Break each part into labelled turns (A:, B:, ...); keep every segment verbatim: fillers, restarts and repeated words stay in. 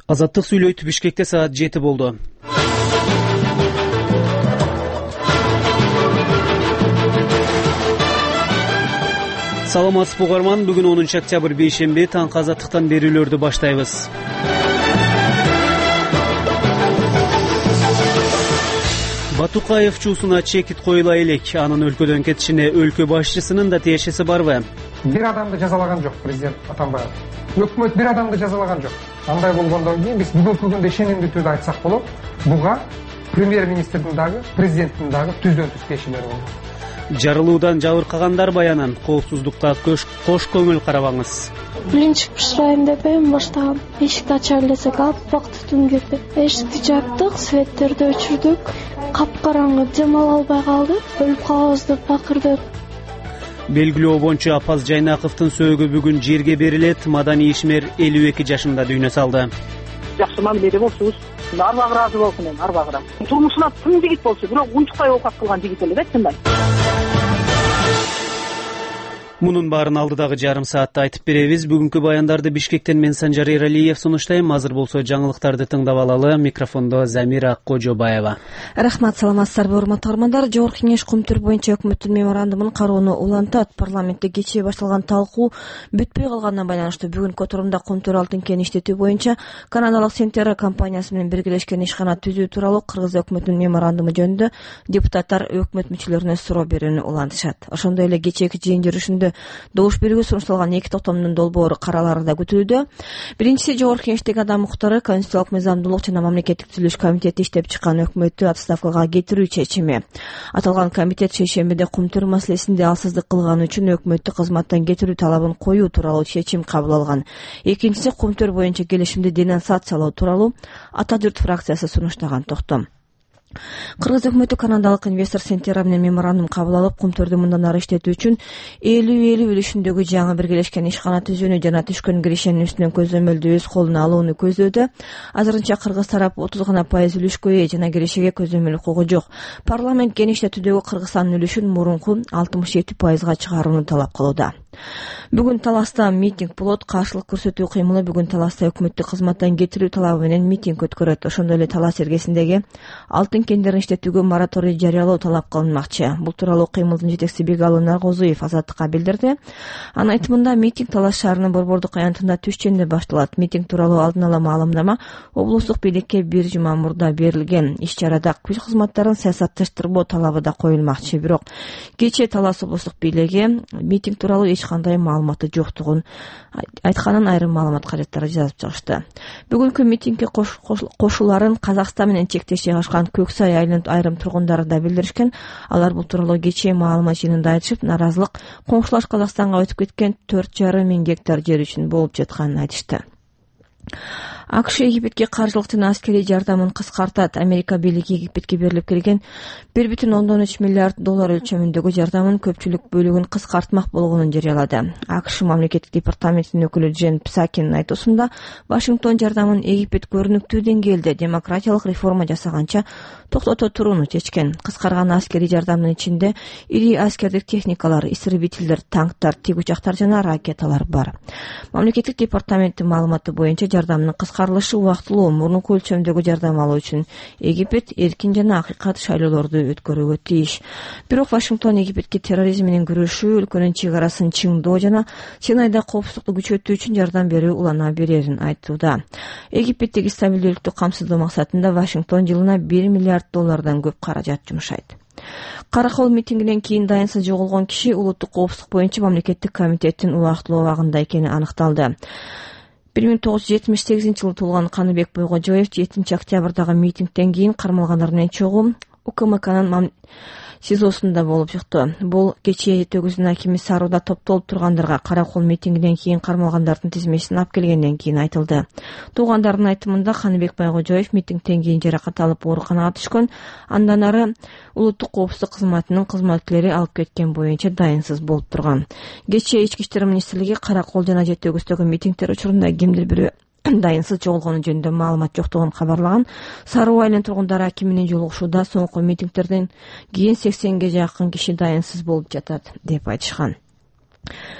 A: Азаттык сүйлөйт. Бишкекте саат жети болду. Саламатсызбы угарман, бүгүн онунчу октябрь бейшемби, таңкы азаттыктан берүүлөрдү баштайбыз. Батукаев чуусуна чекит коюла элек. Анын өлкөдөн кетишине өлкө башчысынын да тиешеси барбы?
B: Бир адамды жазалаган жок президент Атамбаев. Өкмөт бир адамды жазалаган жок. Андай болгондон кийин биз бүгүнкү күндө ишенимдүү түрдө айтсак болот, буга премьер-министрдин дагы, президенттин дагы түздөн түз тиешелери болду.
A: Жарылуудан жабыркагандар баянын коопсуздукка кош көңүл карабаңыз.
C: Биринчи бышырайын деп эми баштагам. Эшикти ачар элесек алып убакыт түн кетти. Эшикти жаптык, светтерди өчүрдүк. Капкараңгы, демала албай калдык. Өлүп калабыз деп бакырдык.
A: Белгилөө боюнча Апаз Жайнаковдун сөөгү бүгүн жерге берилет. Маданий ишмер элүү эки жашында дүйнө салды.
D: Жакшы мамиледе болсуңуз, арбагы ыраазы болсун эми, арбагы. Турмушуна тың жигит болчу, бирок унчукпай оокат кылган жигит эле да, чындай.
A: Мунун баарын алдыдагы жарым саатта айтып беребиз. Бүгүнкү баяндарды Бишкектен мен Санжар Эралиев сунуштайм. Азыр болсо жаңылыктарды тыңдап алалы. Микрофондо Замира Кожобаева.
E: Рахмат, саламатсыздарбы урматтуу угармандар. Жогорку Кеңеш Кумтүр боюнча өкмөттүн меморандумун кароону улантат. Парламентте кечээ башталган талкуу бүтпөй калганына байланыштуу бүгүнкү отурумда Кумтүр алтын кен иштетүү боюнча канадалык Сентера компаниясы менен биргелешкен ишкана түзүү тууралуу Кыргыз өкмөтүнүн меморандуму жөнүндө депутаттар өкмөт мүчөлөрүнө суроо берүүнү улантышат. Ошондой эле кечээки жыйын жүрүшүндө добуш берүүгө сунушталган эки токтомдун долбоору каралары да күтүлүүдө. Биринчиси Жогорку Кеңештеги адам укуктары, конституциялык мыйзамдуулук жана мамлекеттик түзүлүш комитети иштеп чыккан өкмөттү отставкага кетирүү чечими. Аталган комитет шейшембиде Кумтүр маселесинде алсыздык кылганы үчүн өкмөттү кызматтан кетирүү талабын коюу тууралуу чечим кабыл алган. Экинчиси Кумтүр боюнча келишимди денонсациялоо тууралуу Ата журт фракциясы сунуштаган токтом. Кыргыз өкмөтү канадалык инвестор Сентера менен меморандум кабыл алып, Кумтүрдү мындан ары иштетүү үчүн элүү элүү үлүшүндөгү жаңы биргелешкен ишкана түзүүнү жана түшкөн киришенин үстүнөн көзөмөлдү өз колуна алууну көздөөдө. Азырынча кыргыз тарап отуз гана пайыз үлүшкө ээ жана киришеге көзөмөл укугу жок. Парламент кен иштетүүдөгү Кыргызстандын үлүшүн мурунку алтымыш жети пайызга чыгарууну талап кылууда. Бүгүн Таласта митинг болот. Каршылык көрсөтүү кыймылы бүгүн Таласта өкмөттү кызматтан кетирүү талабы менен митинг өткөрөт. Ошондой эле Талас эргесиндеги алтын кендерин иштетүүгө мораторий жарыялоо талап кылынмакчы. Бул тууралуу кыймылдын жетекчиси Бегалы Наргозуев Азаттыкка билдирди. Анын айтымында митинг Талас шаарынын Борбордук аянтында Түшчөндө башталат. Митинг тууралуу алдын ала маалымдама облустук бийликке бир жума мурда берилген. Иш-чарада күч кызматтарын саясатташтырбоо талабы да коюлмакчы. Бирок кечээ Талас облустук бийлиги митинг тууралуу эч кандай маалыматы жоктугун айтканын, айрым маалымат кажеттары жазып чыгышты. Бүгүнкү митингге кошуларын Казакстан менен чектеш жайгашкан Көксай айылынын айрым тургундары да билдиришкен. Алар бул тууралуу кечээ маалымат жыйынында айтышып, наразылык коңшулаш Казакстанга өтүп кеткен төрт жарым миң гектар жер үчүн болуп жатканын айтышты. АКШ Египетке каржылык жана аскерий жардамын кыскартат. Америка бийлиги Египетке берилип келген бир бүтүн ондон үч миллиард доллар өлчөмүндөгү жардамын көпчүлүк бөлүгүн кыскартмак болгонун жарыялады. АКШ мамлекеттик департаментинин өкүлү Джен Псакинин айтуусунда, Вашингтон жардамын Египет көрүнүктүү деңгээлде демократиялык реформа жасаганча токтото турууну чечкен. Кыскарган аскерий жардамдын ичинде ири аскердик техникалар, истребителдер, танктар, тик учактар жана ракеталар бар. Мамлекеттик департаменттин маалыматы боюнча жардамдын кыскарылышы убактылуу. Мурунку өлчөмдөгү жардам алуу үчүн Египет эркин жана акыйкат шайлоолорду өткөрүүгө тийиш. Бирок Вашингтон Египетке терроризм менен күрөшүү, өлкөнүн чек арасын чыңдоо жана Синайда коопсуздукту күчөтүү үчүн жардам берүү улана берерин айтууда. Египеттеги стабилдүүлүктү камсыздоо максатында Вашингтон жылына бир миллиард доллардан көп каражат жумшайт. Каракол митингинен кийин дайынсыз жоголгон киши улуттук коопсуздук боюнча мамлекеттик комитеттин убактылуу абагында экени аныкталды. бир миң тогуз жүз жетимиш сегизинчи жылы туулган Каныбек Бойгожоев жетинчи октябрдагы митингден кийин кармалгандар менен чогуу УКМКнын СИЗОсунда болуп чыкты. Бул кечээ Төгүздүн акими Саруда топтолуп тургандарга Каракол митингинен кийин кармалгандардын тизмесин алып келгенден кийин айтылды. Туугандардын айтымында Каныбек Бойгожоев митингден кийин жаракат алып ооруканага түшкөн, андан ары улуттук коопсуздук кызматынын кызматкерлери алып кеткен боюнча дайынсыз болуп турган. Кечээ Ички иштер министрлиги Каракол жана Төгүздөгү митингдер учурунда кимдир бирөө дайынсыз жоголгону жөнүндө маалымат жоктугун кабарлаган. Саруу айылынын тургундары аким менен жолугушууда соңку митингдерден кийин сексенге жакын киши дайынсыз болуп жатат деп айтышкан.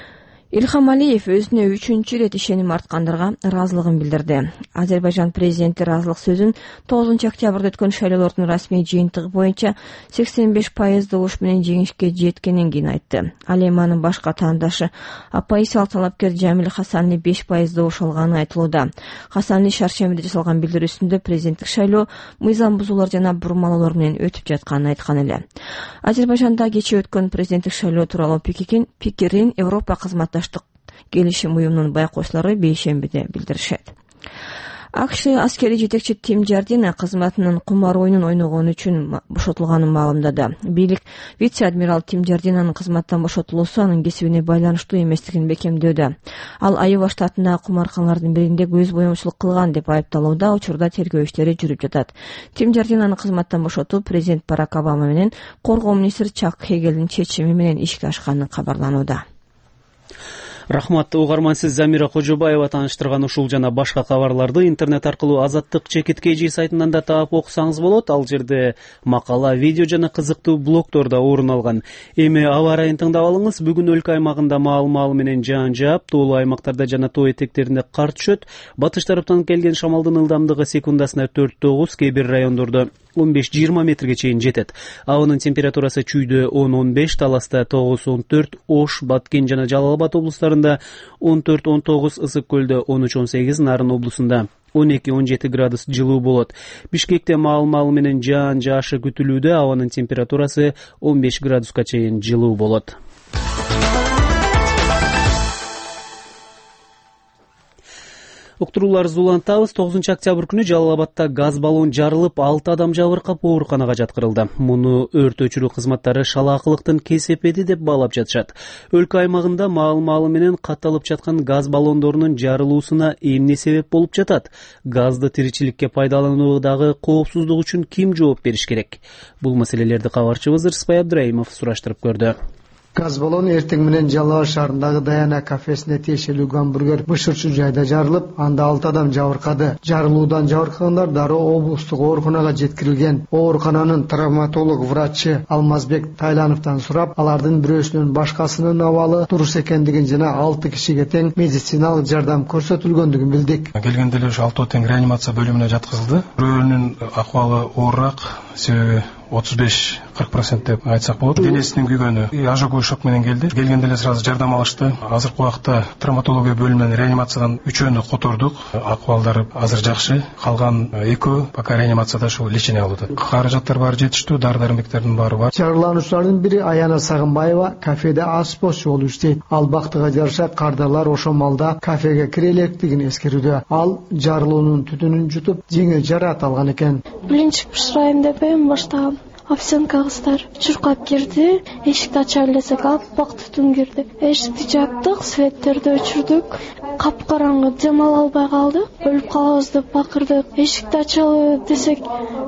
E: Илхам Алиев өзүнө үчүнчү ирет ишеним арткандарга ыраазылыгын билдирди. Азербайжан президенти ыраазылык сөзүн тогузунчу октябрда өткөн шайлоолордун расмий жыйынтыгы боюнча сексен беш пайыз добуш менен жеңишке жеткенин кийин айтты. Ал эми анын башка таандашы оппозициялык талапкер Жамил Хасанли беш пайыз добуш алганы айтылууда. Хасанли шаршембиде жасалган билдирүүсүндө президенттик шайлоо мыйзам бузуулар жана бурмалоолор менен өтүп жатканын айткан эле. Азербайжанда кечээ өткөн президенттик шайлоо тууралуу пикирин Европа кызматташ келишим уюмунун байкоочулары бейшембиде билдиришет. АКШ аскерий жетекчи Тим Джардина кызматынын кумар оюнун ойногону үчүн бошотулганын маалымдады. Бийлик вице-адмирал Тим Джардинанын кызматтан бошотулуусу анын кесибине байланыштуу эместигин бекемдөөдө. Ал Айова штатындагы кумарканалардын биринде көз боюмчулук кылган деп айыпталууда, учурда тергөө иштери жүрүп жатат. Тим Джардинанын кызматтан бошотуу президент Барак Обама менен коргоо министри Чак Хейгелдин чечими менен ишке ашканы кабарланууда.
A: Рахмат, угарман, сиз Замира Кожобаева тааныштырган ушул жана башка кабарларды интернет аркылуу Азаттык Чекит Кежи сайтынан да таап окусаңыз болот. Ал жерде макала, видео жана кызыктуу блогдор да орун алган. Эми аба ырайын тыңдап алыңыз. Бүгүн өлкө аймагында маал-маал менен жаан жаап, тоолуу аймактарда жана тоо этектеринде кар түшөт. Батыш тараптан келген шамалдын ылдамдыгы секундасына төрт тогуз, кээ бир райондордо он беш жыйырма метрге чейин жетет. Абанын температурасы чүйдө он он беш, Таласта тогуз он төрт, Ош, Баткен жана Жалал Абад облустарында он төрт он тогуз, Ысык көлдө он үч он сегиз, Нарын облусунда он эки он жети градус жылуу болот. Бишкекте маал-маал менен жаан жаашы күтүлүүдө, абанын температурасы он беш градуска чейин жылуу болот. Уктуруулар улантабыз. тогузунчу октябрь күнү Жалал Абадта газ баллон жарылып, алты адам жабыркап ооруканага жаткырылды. Муну өрт өчүрүү кызматтары шалаакылыктын кесепети деп баалап жатышат. Өлкө аймагында маал-маалы менен катталып жаткан газ баллондорунун жарылуусуна эмне себеп болуп жатат? Газды тиричиликке пайдалануудагы коопсуздук үчүн ким жооп бериш керек? Бул маселелерди кабарчыбыз Рыспай Абдыраимов сураштырып көрдү.
F: Газ баллон эртең менен Жалал Абад шаарындагы Даяна кафесине тиешелүү гамбургер бышырчу жайда жарылып, анда алты адам жабыркады. Жарылуудан жабыркагандар дароо облустук ооруканага жеткирилген. Оорукананын травматолог врачы Алмазбек Тайлановдон сурап, алардын бирөөсүнүн башкасынын абалы туруш экендигин жана алты кишиге тең медициналык жардам көрсөтүлгөндүгүн билдик.
G: Келгенде эле алтоо тең реанимация бөлүмүнө жаткызылды. Бирөөнүн акыбалы оорураак, себеби отуз беш кырк процент деп айтсак болот. Денесинин күйгөнү ожоговый шок менен келди. Келгенде эле сразу жардам алышты. Азыркы убакта травматология бөлүмүнөн реанимациядан үчөөнү котордук. Акыбалдары азыр жакшы. Калган экөө пока реанимацияда ушул лечение алууда. Каражаттар баары жетиштүү, дары-дармектердин баары бар.
F: Жарылануучулардын бири Аяна Сагынбаева кафеде ашпозчу болуп иштейт. Ал бактыга жараша кардарлар ошол малда кафеге кире электигин эскерүүдө. Ал жарылуунун түтүнүн жутуп, жеңил жараат алган экен.
C: Блинчик пышырайын деп эми баштагам. Овсянка кыздар чуркап кирди, эшикти ача элесек аппак түтүн кирди. Эшикти жаптык, светтерди өчүрдүк. Капкараңгы, демала албай калдык. Өлүп калабыз деп бакырдык. Эшикти ачалы десек,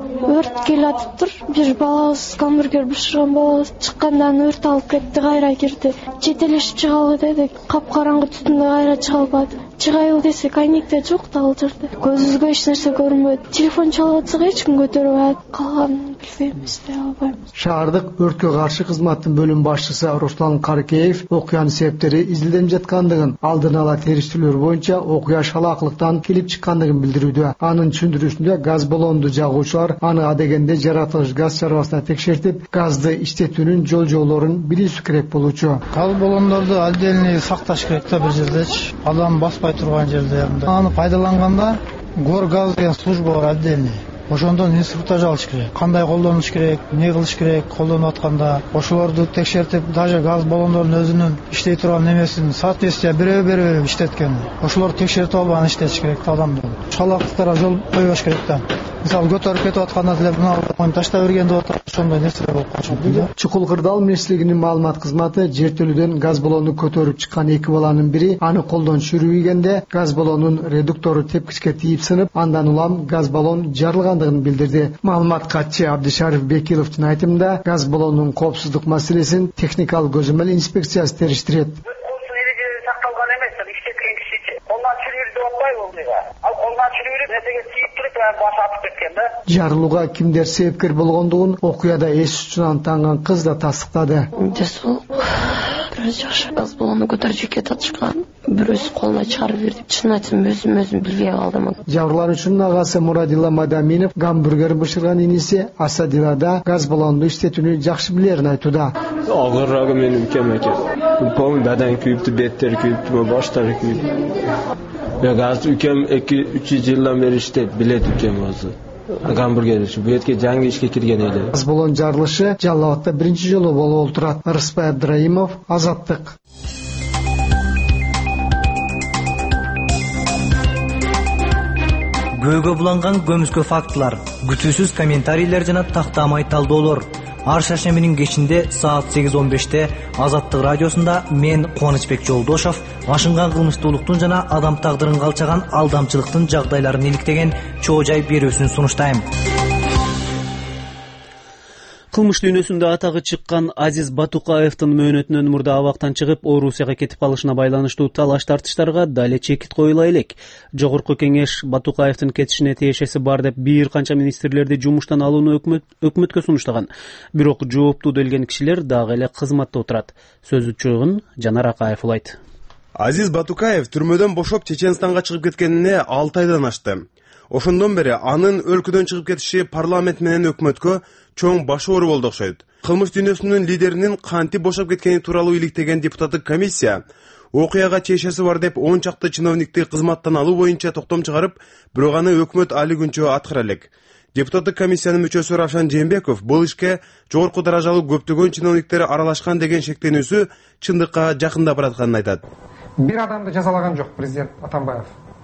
C: өрт келатыптыр. Бир балабыз гамбургер бышырган балабыз чыккандан өрт алып кетти, кайра кирди. Жетелешип чыгалы дедик. Капкараңгы түтүндө кайра чыга албады. Чыгайыл десек, айникте жок да ал жерде. Көзүбүзгө эч нерсе көрүнбөйт. Телефон чалып атсак эч ким көтөрбөйт. Калганын билбейбиз.
F: Шаардык өрткө каршы кызматтын бөлүм башчысы Руслан Каркеев окуянын себептери изилденип жаткандыгын, алдын ала териштирүүлөр боюнча окуя шалаакылыктан келип чыккандыгын билдирүүдө. Анын түшүндүрүүсүндө газ баллонду жагуучулар аны адегенде жаратылыш газ чарбасына текшертип, газды иштетүүнүн жол-жолорун билүүсү керек болчу.
H: Газ баллондорду отдельный сакташ керек да, бир жердечи. Адам баспай турган жерде. Аны пайдаланганда гор газ деген служба бар отдельный. Ошондон инструктаж алыш керек. Кандай колдонуш керек, эмне кылыш керек, колдонуп атканда ошолорду текшертип, даже газ баллондордун өзүнүн иштей турган немесин соответствие бере-бере иштеткен. Ошолорду текшертип алып аны иштетиш керек да адамдар. Шалаактыктарга жол койбош керек да. Мисалы көтөрүп кетип атканда деле мына ташта берген деп атат, ошондой нерселер болуп калат.
F: Чукул Кырдаал мешитлигинин маалымат кызматы жертөлүүдөн газ баллонду көтөрүп чыккан эки баланын бири аны колдон чүрүйгенде газ баллонунун редуктору тепкичке тийип сынып, андан улам газ баллон жарылгандыгын билдирди. Маалымат катчы Абдишариф Бекиловдун айтымында, газ баллонунун коопсуздук маселесин техникалык көзөмөл инспекциясы териштирет. Жарылууга кимдер себепкер болгондугун окуяда эс учунан танган кыз да тастыктады.
C: министрлер жакшы. Аз баланы көтөрүп кетип атышкан. Бирөөсү колуна чыгарып берди. Чын айтсам өзүм өзүм билбей калдым.
F: Жабырлануучунун агасы Мурадилла Мадаминов гамбургер бышырган иниси Асадила да газ баллонду иштетүүнү жакшы билерин айтууда.
I: Агыррагы менин укем экен. Полный бадан күйүптү, беттери күйүптү, баштары күйүптү. Я азыр укем эки үч жылдан бери иштейт, билет укем азыр. Гамбургер иши бу этке жаңы ишке кирген эле.
F: Газ баллон жарылышы Жалал Абадта биринчи жолу болуп турат. Рыспай Абдраимов, Азаттык.
J: Көйгө буланган көмүскө фактылар, күтүүсүз комментарийлер жана тактамай талдоолор. Ар шаршембинин кечинде саат сегиз он беште Азаттык радиосунда мен Кубанычбек Жолдошов ашынган кылмыштуулуктун жана адам тагдырын калчаган алдамчылыктын жагдайларын иликтеген чоо жай берүүсүн сунуштайм.
A: Кылмыш дүйнөсүндө атагы чыккан Азиз Батукаевдин мөөнөтүнөн мурда абактан чыгып Орусияга кетип калышына байланыштуу талаш тартыштарга дале чекит коюла элек. Жогорку кеңеш Батукаевдин кетишине тиешеси бар деп бир канча министрлерди жумуштан алууну өкмөткө сунуштаган. Бирок жооптуу делген кишилер дагы эле кызматта отурат. Сөз чыгын Жанар Акаев улайт.
K: Азиз Батукаев түрмөдөн бошоп Чеченстанга чыгып кеткенине алты айдан ашты. Ошондон бери анын өлкөдөн чыгып кетиши парламент менен өкмөткө чоң баш оору болду окшойт. Кылмыш дүйнөсүнүн лидеринин кантип бошоп кеткени тууралуу иликтеген депутаттык комиссия окуяга тиешеси бар деп он чакты чиновникти кызматтан алуу боюнча токтом чыгарып, бирок аны өкмөт али күнчө аткара элек. Депутаттык комиссиянын мүчөсү Равшан Жээнбеков бул ишке жогорку даражалуу көптөгөн чиновниктер аралашкан деген шектенүүсү чындыкка жакындап баратканын айтат.
B: Бир адамды жазалаган жок президент Атамбаев.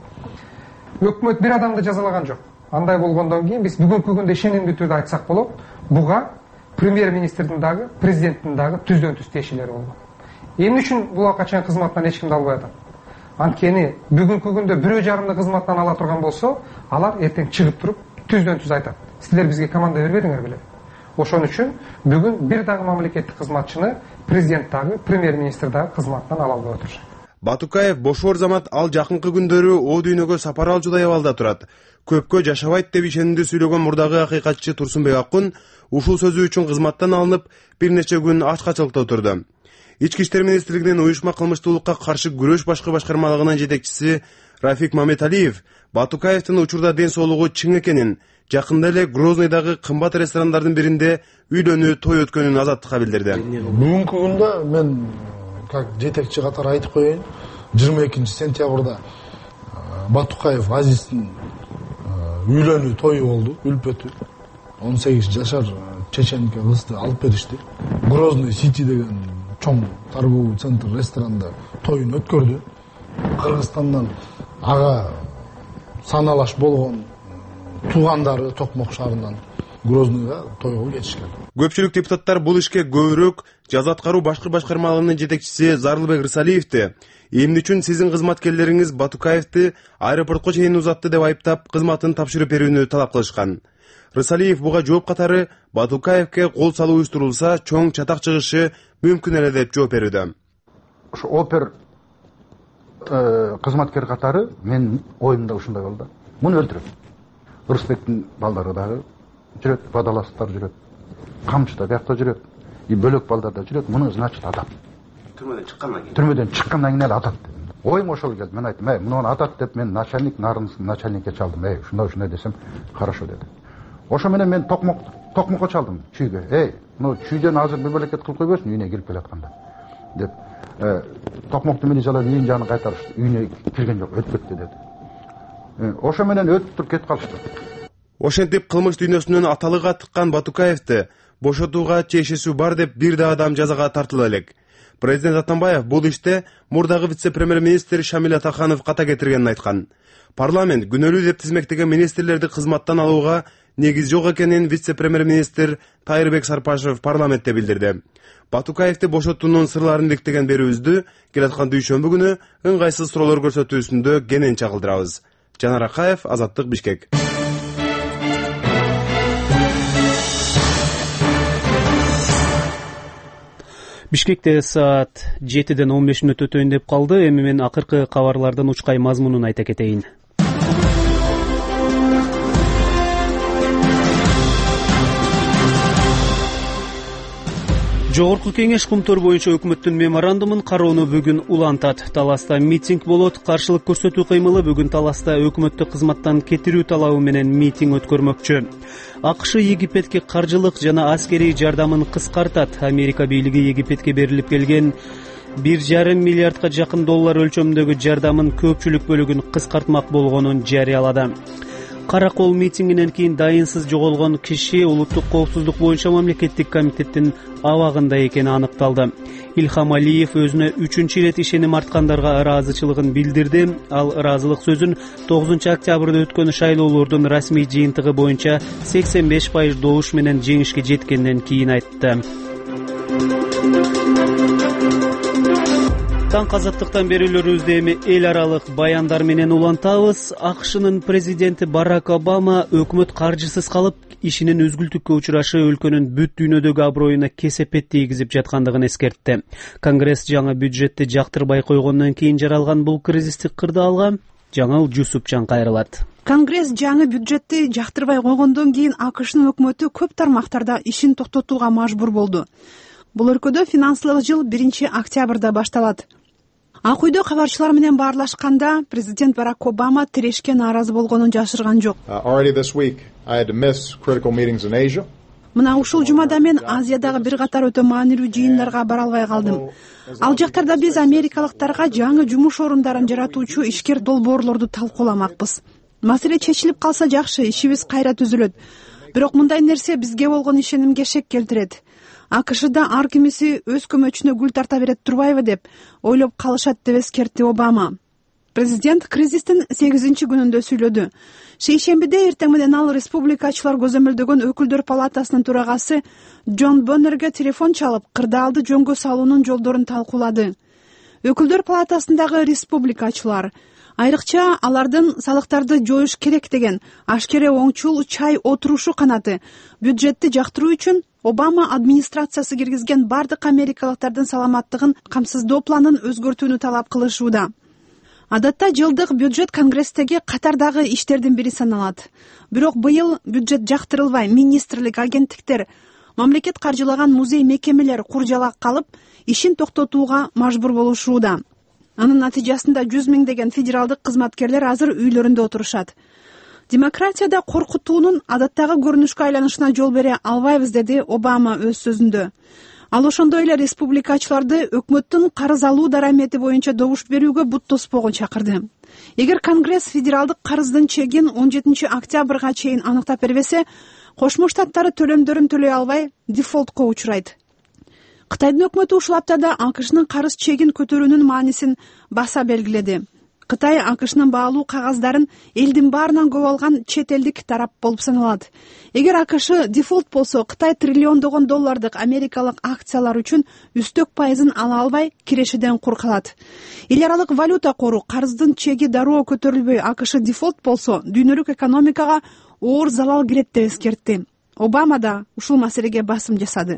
B: Өкмөт бир адамды жазалаган жок. Андай болгондон кийин биз бүгүнкү күндө ишенимдүү түрдө айтсак болот, буга премьер-министрдин дагы, президенттин дагы түздөн түз тиешелери болгон. Эмне үчүн буга чейин кызматтан эч кимди албай атат? Анткени бүгүнкү күндө бирөө жарымды кызматтан ала турган болсо, алар эртең чыгып туруп түздөн түз айтат. Силер бизге команда бербедиңер беле? Ошон үчүн бүгүн бир дагы мамлекеттик кызматчыны президент дагы, премьер-министр дагы кызматтан ала албай отурушат.
K: Батукаев бошор замат ал жакынкы күндөрү о дүйнөгө сапар алчудай абалда турат. Көпкө жашабайт деп ишенимдүү сүйлөгөн мурдагы акыйкатчы Турсунбек Аккун ушул сөзү үчүн кызматтан алынып, бир нече күн ачкачылыкта отурду. Ички иштер министрлигинин уюшма кылмыштуулукка каршы күрөш башкы башкармалыгынын жетекчиси Рафик Мамедалиев Батукаевдин учурда ден соолугу чың экенин, жакында эле Грознойдагы кымбат ресторандардын биринде үйлөнүү той өткөнүн Азаттыкка билдирди.
L: Бүгүнкү күндө мен как жетекчи катары айтып коеюн, жыйырма экинчи сентябрда Батукаев Азиздин үйлөнүү тою болду, үлпөтү. он сегиз жашар чеченке кызды алып беришти. Грозный Сити деген чоң торговый центр ресторанда тоюн өткөрдү. Кыргызстандан ага саналаш болгон туугандары Токмок шаарынан Грознойго тойго кетишкен.
K: Көпчүлүк депутаттар бул ишке көбүрөөк жаза аткаруу башкы башкармалыгынын жетекчиси Зарлыбек Рысалиевди эмне үчүн сиздин кызматкерлериңиз Батукаевди аэропортко чейин узатты деп айыптап, кызматын тапшырып берүүнү талап кылышкан. Рысалиев буга жооп катары Батукаевке кол салуу уюштурулса, чоң чатак чыгышы мүмкүн эле деп жооп берүүдө.
M: Ушу опер кызматкер катары мен оюмда ушундай болду. Муну өлтүрөт. Рысбектин балдары дагы жүрөт, Бадаластар жүрөт, Камчыда биякта жүрөт, и бөлөк балдар да жүрөт. Муну значит атат.
K: Түрмөдөн чыккандан кийин.
M: Түрмөдөн чыккандан кийин эле атат. Оюм ошол келди. Мен айттым, "Эй, муну атат" деп мен начальник Нарынский начальникке чалдым. "Эй, ушундай ушундай" десем, "Хорошо" деди. Ошо менен мен Токмок Токмокко чалдым чүйгө. "Эй, муну чүйдөн азыр бир мамлекет кылып койбойсуң, үйүнө кирип келатканда" деп. Токмокту мени жалап үйүн жанын кайтарышты. Үйүнө кирген жок, өтүп кетти деди. Ошо менен өтүп туруп кетип калышты.
K: Ошентип кылмыш дүйнөсүнөн аталыга тыккан Батукаевди бошотууга тиешеси бар деп бир да адам жазага тартыла элек. Президент Атамбаев бул иште мурдагы вице-премьер-министр Шамил Атаханов ката кетиргенин айткан. Парламент күнөөлүү деп тизмектеген министрлерди кызматтан алууга негиз жок экенин вице-премьер-министр Тайырбек Сарпашев парламентте билдирди. Батукаевди бошотуунун сырларын иликтеген берүүбүздү келаткан дүйшөмбү күнү ыңгайсыз суроолор көрсөтүүсүндө кенен чагылдырабыз. Жанар Акаев, Азаттык, Бишкек.
A: Бишкекте саат жетиден он беш мүнөт өтөйүн деп калды. Эми мен акыркы кабарлардын учкай мазмунун айта кетейин. Жогорку кеңеш кумтөр боюнча өкмөттүн меморандумун кароону бүгүн улантат. Таласта митинг болот. Каршылык көрсөтүү кыймылы бүгүн Таласта өкмөттү кызматтан кетирүү талабы менен митинг өткөрмөкчү. АКШ Египетке каржылык жана аскерий жардамын кыскартат. Америка бийлиги Египетке берилип келген бир жарым миллиардка жакын доллар өлчөмүндөгү жардамын көпчүлүк бөлүгүн кыскартмак болгонун жарыялады. Каракол митингинен кийин дайынсыз жоголгон киши улуттук коопсуздук боюнча мамлекеттик комитеттин абагында экени аныкталды. Илхам Алиев өзүнө үчүнчү ирет ишеним арткандарга ыраазычылыгын билдирди. Ал ыраазылык сөзүн тогузунчу октябрда өткөн шайлоолордун расмий жыйынтыгы боюнча сексен беш пайыз добуш менен жеңишке жеткенден кийин айтты. Таң азаттыктан берүүлөрүбүздү эми эл аралык баяндар менен улантабыз. АКШнын президенти Барак Обама өкмөт каржысыз калып, ишинин үзгүлтүккө учурашы өлкөнүн бүт дүйнөдөгү аброюна кесепет тийгизип жаткандыгын эскертти. Конгресс жаңы бюджетти жактырбай койгондон кийин жаралган бул кризистик кырдаалга Жаңыл Жусупчан кайрылат.
N: Конгресс жаңы бюджетти жактырбай койгондон кийин АКШнын өкмөтү көп тармактарда ишин токтотууга мажбур болду. Бул өлкөдө финансылык жыл биринчи октябрда башталат. Ак үйдө кабарчылар менен баарлашканда президент Барак Обама тирешке нааразы болгонун жашырган жок. Мына ушул жумада мен Азиядагы бир катар өтө маанилүү жыйындарга бара албай калдым. Ал жактарда биз америкалыктарга жаңы жумуш орундарын жаратуучу ишкер долбоорлорду талкууламакпыз. Маселе чечилип калса жакшы, ишибиз кайра түзүлөт. Бирок мындай нерсе бизге болгон ишенимге шек келтирет. АКШда ар кимиси өз көмөчүнө гүл тарта берет турбайбы деп ойлоп калышат деп эскертти Обама. Президент кризистин сегизинчи күнүндө сүйлөдү. Шейшембиде эртең менен ал республикачылар көзөмөлдөгөн өкүлдөр палатасынын төрагасы Джон Боннерге телефон чалып, кырдаалды жөнгө салуунун жолдорун талкуулады. Өкүлдөр палатасындагы республикачылар айрыкча алардын салыктарды жоюш керек деген ашкере оңчул чай отурушу канаты бюджетти жактыруу үчүн Обама администрациясы киргизген бардык америкалыктардын саламаттыгын камсыздоо планын өзгөртүүнү талап кылышууда. Адатта жылдык бюджет Конгресстеги катардагы иштердин бири саналат. Бирок быйыл бюджет жактырылбай, министрлик, агенттиктер, мамлекет каржылаган музей мекемелер куржалак калып, ишин токтотууга мажбур болушууда. Анын натыйжасында жүз миңдеген федералдык кызматкерлер азыр үйлөрүндө отурушат. Демократияда коркутуунун адаттагы көрүнүшкө айланышына жол бере албайбыз, деди Обама өз сөзүндө. Ал ошондой эле республикачыларды өкмөттүн карыз алуу дарамети боюнча добуш берүүгө бут тоспогон чакырды. Эгер Конгресс федералдык карыздын чегин он жетинчи октябрга чейин аныктап бербесе, Кошмо Штаттары төлөмдөрүн төлөй албай дефолтко учурайт. Кытайдын өкмөтү ушул аптада АКШнын карыз чегин көтөрүүнүн маанисин баса белгиледи. Кытай АКШнын баалуу кагаздарын элдин баарынан көп алган чет элдик тарап болуп саналат. Эгер АКШ дефолт болсо, Кытай триллиондогон доллардык америкалык акциялар үчүн үстөк пайызын ала албай кирешеден кур калат. Эл аралык валюта кору карыздын чеги дароо көтөрүлбөй АКШ дефолт болсо, дүйнөлүк экономикага оор залал кирет деп эскертти. Обама да ушул маселеге басым жасады.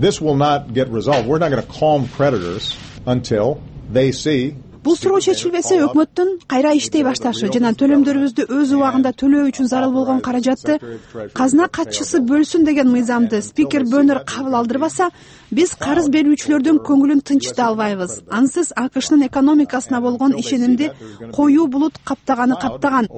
N: Бул суроо чечилбесе, өкмөттүн кайра иштей башташы жана төлөмдөрүбүздү өз убагында төлөө үчүн зарыл болгон каражатты казына катчысы бөлсүн деген мыйзамды спикер Боннер кабыл алдырбаса, биз карыз берүүчүлөрдүн көңүлүн тынчыта албайбыз. Ансыз АКШнын экономикасына болгон ишенимди коюу булут каптаганы каптаган.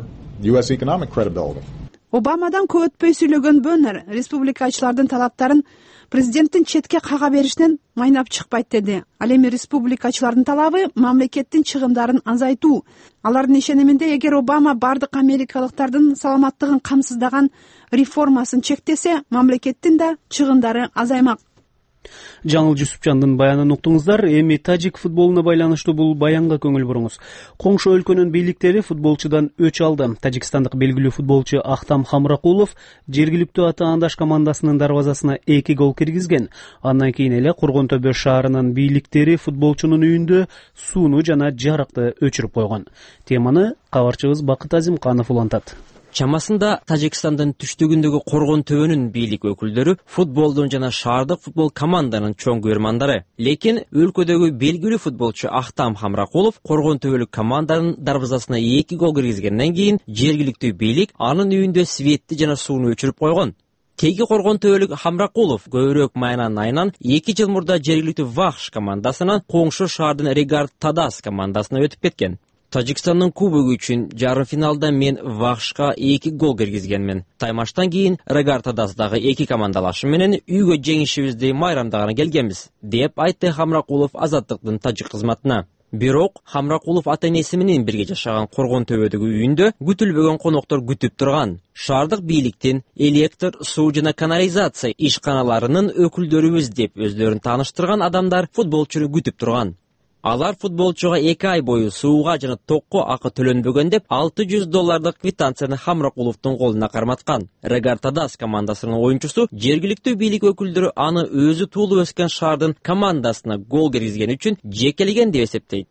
N: Обамадан көп өтпөй сүйлөгөн Боннер республикачылардын талаптарын президенттин четке кага беришинен майнап чыкпайт деди. Ал эми республикачылардын талабы мамлекеттин чыгымдарын азайтуу. Алардын ишениминде, эгер Обама бардык америкалыктардын саламаттыгын камсыздаган реформасын чектесе, мамлекеттин да чыгымдары азаймак.
A: Жаңыл Жусупчандын баянын уктуңуздар. Эми тажик футболуна байланыштуу бул баянга көңүл буруңуз. Коңшу өлкөнүн бийликтери футболчудан өч алды. Тажикстандык белгилүү футболчу Ахтам Хамракулов жергиликтүү Ата-Андаш командасынын дарбазасына эки гол киргизген. Андан кийин эле Кургон Төбө шаарынын бийликтери футболчунун үйүндө сууну жана жарыкты өчүрүп койгон. Теманы кабарчыбыз Бакыт Азимканов улантат.
O: Чамасында Тажикстандын түштүгүндөгү Коргон Төбөнүн бийлик өкүлдөрү футболдун жана шаардык футбол команданын чоң көрмандары. Лекин өлкөдөгү белгилүү футболчу Ахтам Хамракулов Коргон Төбөлүк команданын дарбазасына эки гол киргизгенден кийин жергиликтүү бийлик анын үйүндө светти жана сууну өчүрүп койгон. Теги коргон төбөлүк Хамракулов көбүрөөк майынан айынан эки жыл мурда жергиликтүү Вахш командасынан коңшу шаардын Регард Тадас командасына өтүп кеткен. Тажикстандын кубогу үчүн жарым финалда мен Вахшка эки гол киргизгенмин. Таймаштан кийин Регард Тадасдагы эки командалашым менен үйгө жеңишибизди майрамдаганы келгенбиз, деп айтты Хамракулов Азаттыктын тажик кызматына. Бирок Хамракулов ата-энеси менен бирге жашаган Коргон төбөдөгү үйүндө күтүлбөгөн коноктор күтүп турган. Шаардык бийликтин электр, суу жана канализация ишканаларынын өкүлдөрүбүз деп өздөрүн тааныштырган адамдар футболчуну күтүп турган. Алар футболчуга эки ай бою сууга жана токко акы төлөнбөгөн деп алты жүз доллардык квитанцияны Хамракуловдун колуна карматкан. Регард Тадас командасынын оюнчусу жергиликтүү бийлик өкүлдөрү аны өзү туулуп өскөн шаардын командасына гол киргизген үчүн жекелеген деп эсептейт.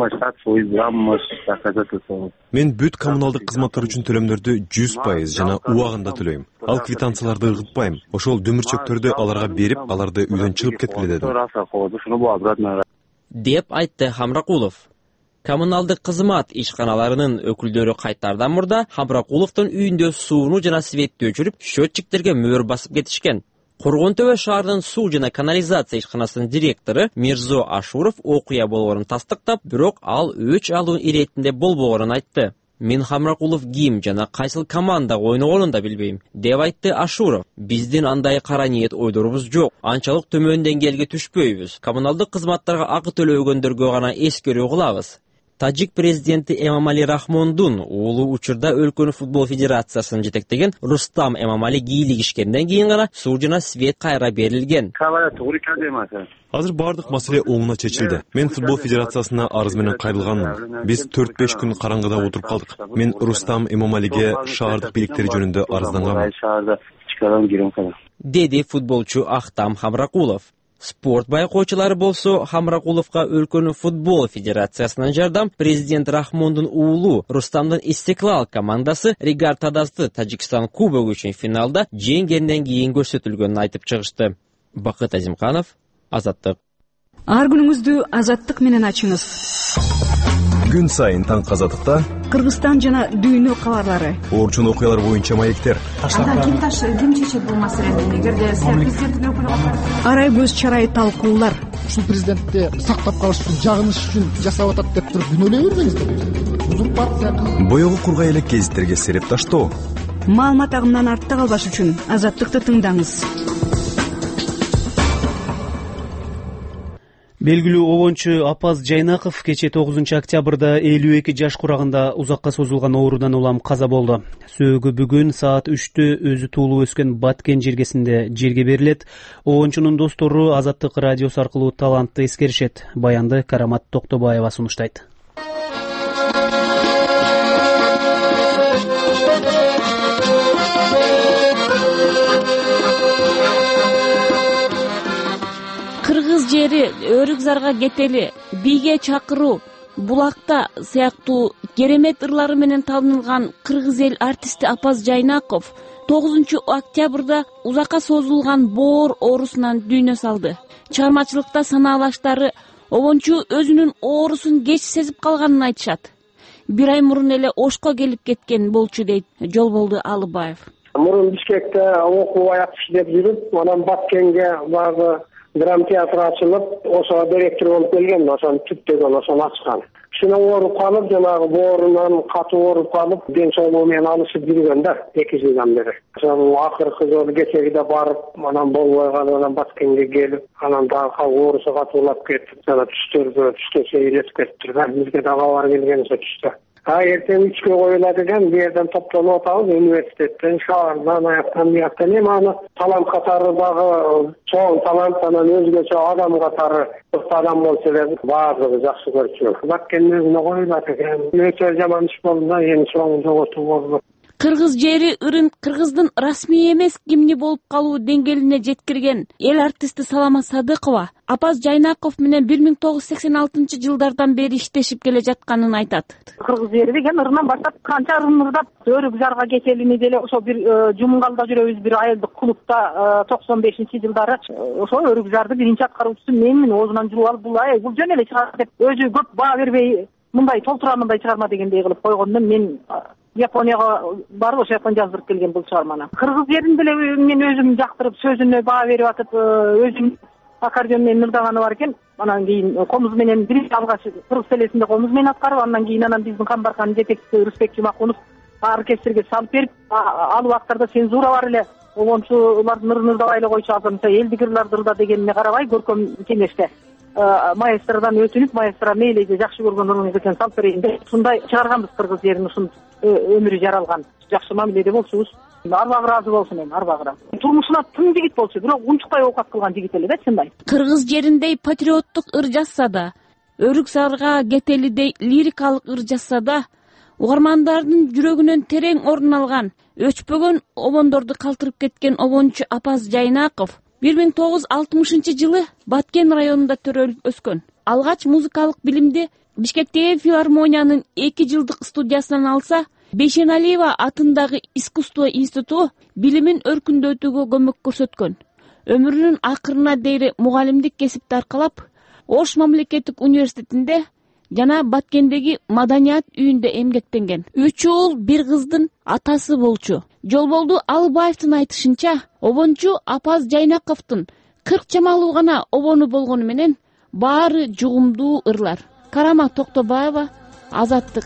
P: Мен бүт коммуналдык кызматтар үчүн төлөмдөрдү жүз пайыз жана убагында төлөйм. Ал квитанцияларды ыгытпайм. Ошол дөмүрчөктөрдү аларга берип, аларды үйдөн чыгып кеткиле дедим.
O: Деп айтты Хамракулов. Коммуналдык кызмат ишканаларынын өкүлдөрү кайтардан мурда Хамракуловдун үйүндө сууну жана светти өчүрүп, счетчиктерге мөр басып кетишкен. Коргон төбө шаарынын суу жана канализация ишканасынын директору Мирзо Ашуров окуя болгонун тастыктап, бирок ал өч алуу иретинде болбогонун айтты. Мен Хамракулов ким жана кайсыл командага ойногонун да билбейм, деп айтты Ашуров. Биздин андай кара ниет ойдорубуз жок. Анчалык төмөн деңгээлге түшпөйбүз. Коммуналдык кызматтарга акы төлөбөгөндөргө гана эскерүү кылабыз. Тажик президенти Эмомали Рахмондун уулу учурда өлкөнүн футбол федерациясын жетектеген Рустам Эмомали кийлигишкенден кийин гана суу жана свет кайра берилген.
P: Азыр бардык маселе оңуна чечилди. Мен футбол федерациясына арыз менен кайрылганмын. Биз төрт беш күн караңгыда отуруп калдык. Мен Рустам Эмомалиге шаардык бийликтери жөнүндө арызданганмын,
O: деди футболчу Ахтам Хамракулов. Спорт байкоочулары болсо Хамракуловго өлкөнүн футбол федерациясынан жардам президент Рахмондун уулу Рустамдын Истеклал командасы Регард Тадасты Тажикстан кубогу үчүн финалда жеңгенден кийин көрсөтүлгөнүн айтып чыгышты. Бакыт Азимканов, Азаттык.
N: Ар күнүңүздү Азаттык менен ачыңыз.
P: Күн сайын таңкы Азаттыкта
N: Кыргызстан жана дүйнө кабарлары.
P: Орчун окуялар боюнча маектер.
N: Анда ким таш ким чечет бул маселени? Эгерде президенттин өкүлү арай көз чарай талкуулар.
L: Ушул президентти сактап калыш үчүн, жагыныш үчүн жасап атат деп туруп күнөөлөй бербеңиздер. Узурпация.
P: Боёгу кургай элек гезиттерге сереп таштоо.
N: Маалымат агымынан артта калбаш үчүн Азаттыкты тыңдаңыз.
A: Белгилүү обончу Апаз Жайнаков кече тогузунчу октябрда элүү эки жаш курагында узакка созулган оорудан улам каза болду. Сөөгү бүгүн саат үчтө өзү туулуп өскөн Баткен жергесинде жерге берилет. Обончунун достору Азаттык радиосу аркылуу талантты эскеришет. Баянды Карамат Токтобаева сунуштайт.
Q: Кыргыз жери, Өрүк зарга кетели, бийге чакыруу, булакта сыяктуу керемет ырлары менен таанылган кыргыз эл артисти Апаз Жайнаков тогузунчу октябрда узакка созулган боор оорусунан дүйнө салды. Чыгармачылыкта санаалаштары обончу өзүнүн оорусун кеч сезип калганын айтышат. Бир ай мурун эле Ошко келип кеткен болчу, дейт Жолболду Алыбаев.
R: Мурун Бишкекте окуу аяк иштеп жүрүп, анан Баткенге барды драм театр ачылып, ошо директор болуп келген, ошону түптөгөн, ошону ачкан. Кичине ооруп калып, жанагы боорунан катуу ооруп калып, ден соолугу менен алышып жүргөн да эки жылдан бери. Ошонун акыркы жолу кечегиде барып, анан болбой калып, анан Баткенге келип, анан дагы оорусу катуулап кетип, жана түштөргө түштө сейресип кетиптир да. Бизге да кабар келген ошо түштө. А эртең үчкө коюлат экен, бу жерден топтолуп атабыз, университеттен, шаардан, аяктан, бияктан. Эми аны талант катары дагы чоң талант, анан өзгөчө адам катары адам болсо эле баардыгы жакшы көрчү. Баткендин өзүнө коюлат экен. Өтө жаман иш болду да, эми чоң жоготуу болду.
Q: Кыргыз жери ырын Кыргыздын расмий эмес кимни болуп калуу деңгээлине жеткирген эл артисти Салама Садыкова Апаз Жайнаков менен бир миң тогуз жүз сексен алтынчы жылдардан бери иштешип келе жатканын айтат.
D: Кыргыз жери деген ырынан баштап канча ырын ырдап, Өрүк зарга кетелини деле ошо бир жумгалда жүрөбүз, бир айылдык клубта токсон бешинчи жылдары ошо Өрүк зарды биринчи аткаруучусу менмин, оозунан жууп алып, бул ай бул жөн эле чыгат деп өзү көп баа бербей, мындай толтура мындай чыгарма дегендей кылып койгондон мен Японияга барып ошол жактан жаздырып келген бул чыгарманы. Кыргыз жерин деле мен өзүм жактырып сөзүнө баа берип атып, өзүм аккордеон менен ырдаганы бар экен. Анан кийин комуз менен биринчи алгач кыргыз телесинде комуз менен аткарып, андан кийин анан биздин Камбарканын жетекчиси Рысбек Жумакунов оркестрге салып берип, ал убактарда цензура бар эле. Обончулардын ырын ырдабай эле койчу, азыр элдик ырларды ырда дегенине карабай көркөм кеңеште маэстродан өтүнүп, маэстро мейли жакшы көргөн ырыңыз экен салып берейин деп ушундай чыгарганбыз. Кыргыз жерин ушунтип өмүрү жаралган, жакшы мамиледе болчубуз. Арбагы ыраазы болсун, эми арбагы ыраазы. Турмушуна тым жигит болчу, бирок унчукпай оокат кылган жигит эле да, чындай.
Q: Кыргыз жериндей патриоттук ыр жазса да, Өрүк зарга кетелидей лирикалык ыр жазса да, угармандардын жүрөгүнөн терең орун алган, өчпөгөн обондорду калтырып кеткен обончу Апаз Жайнаков бир миң тогуз жүз алтымышынчы жылы Баткен районунда төрөлүп өскөн. Алгач музыкалык билимди Бишкектеги филармониянын эки жылдык студиясынан алса, Бейшеналиева атындагы искусство институту билимин өркүндөтүүгө көмөк көрсөткөн. Өмүрүнүн акырына дейин мугалимдик кесипти аркалап, Ош мамлекеттик университетинде жана Баткендеги маданият үйүндө эмгектенген. Үч уул бир кыздын атасы болчу. Жолболду Алыбаевдин айтышынча, обончу Апаз Жайнаковдун кырк чамалуу гана обону болгону менен баары жугумдуу ырлар. Карама Токтобаева, Азаттык.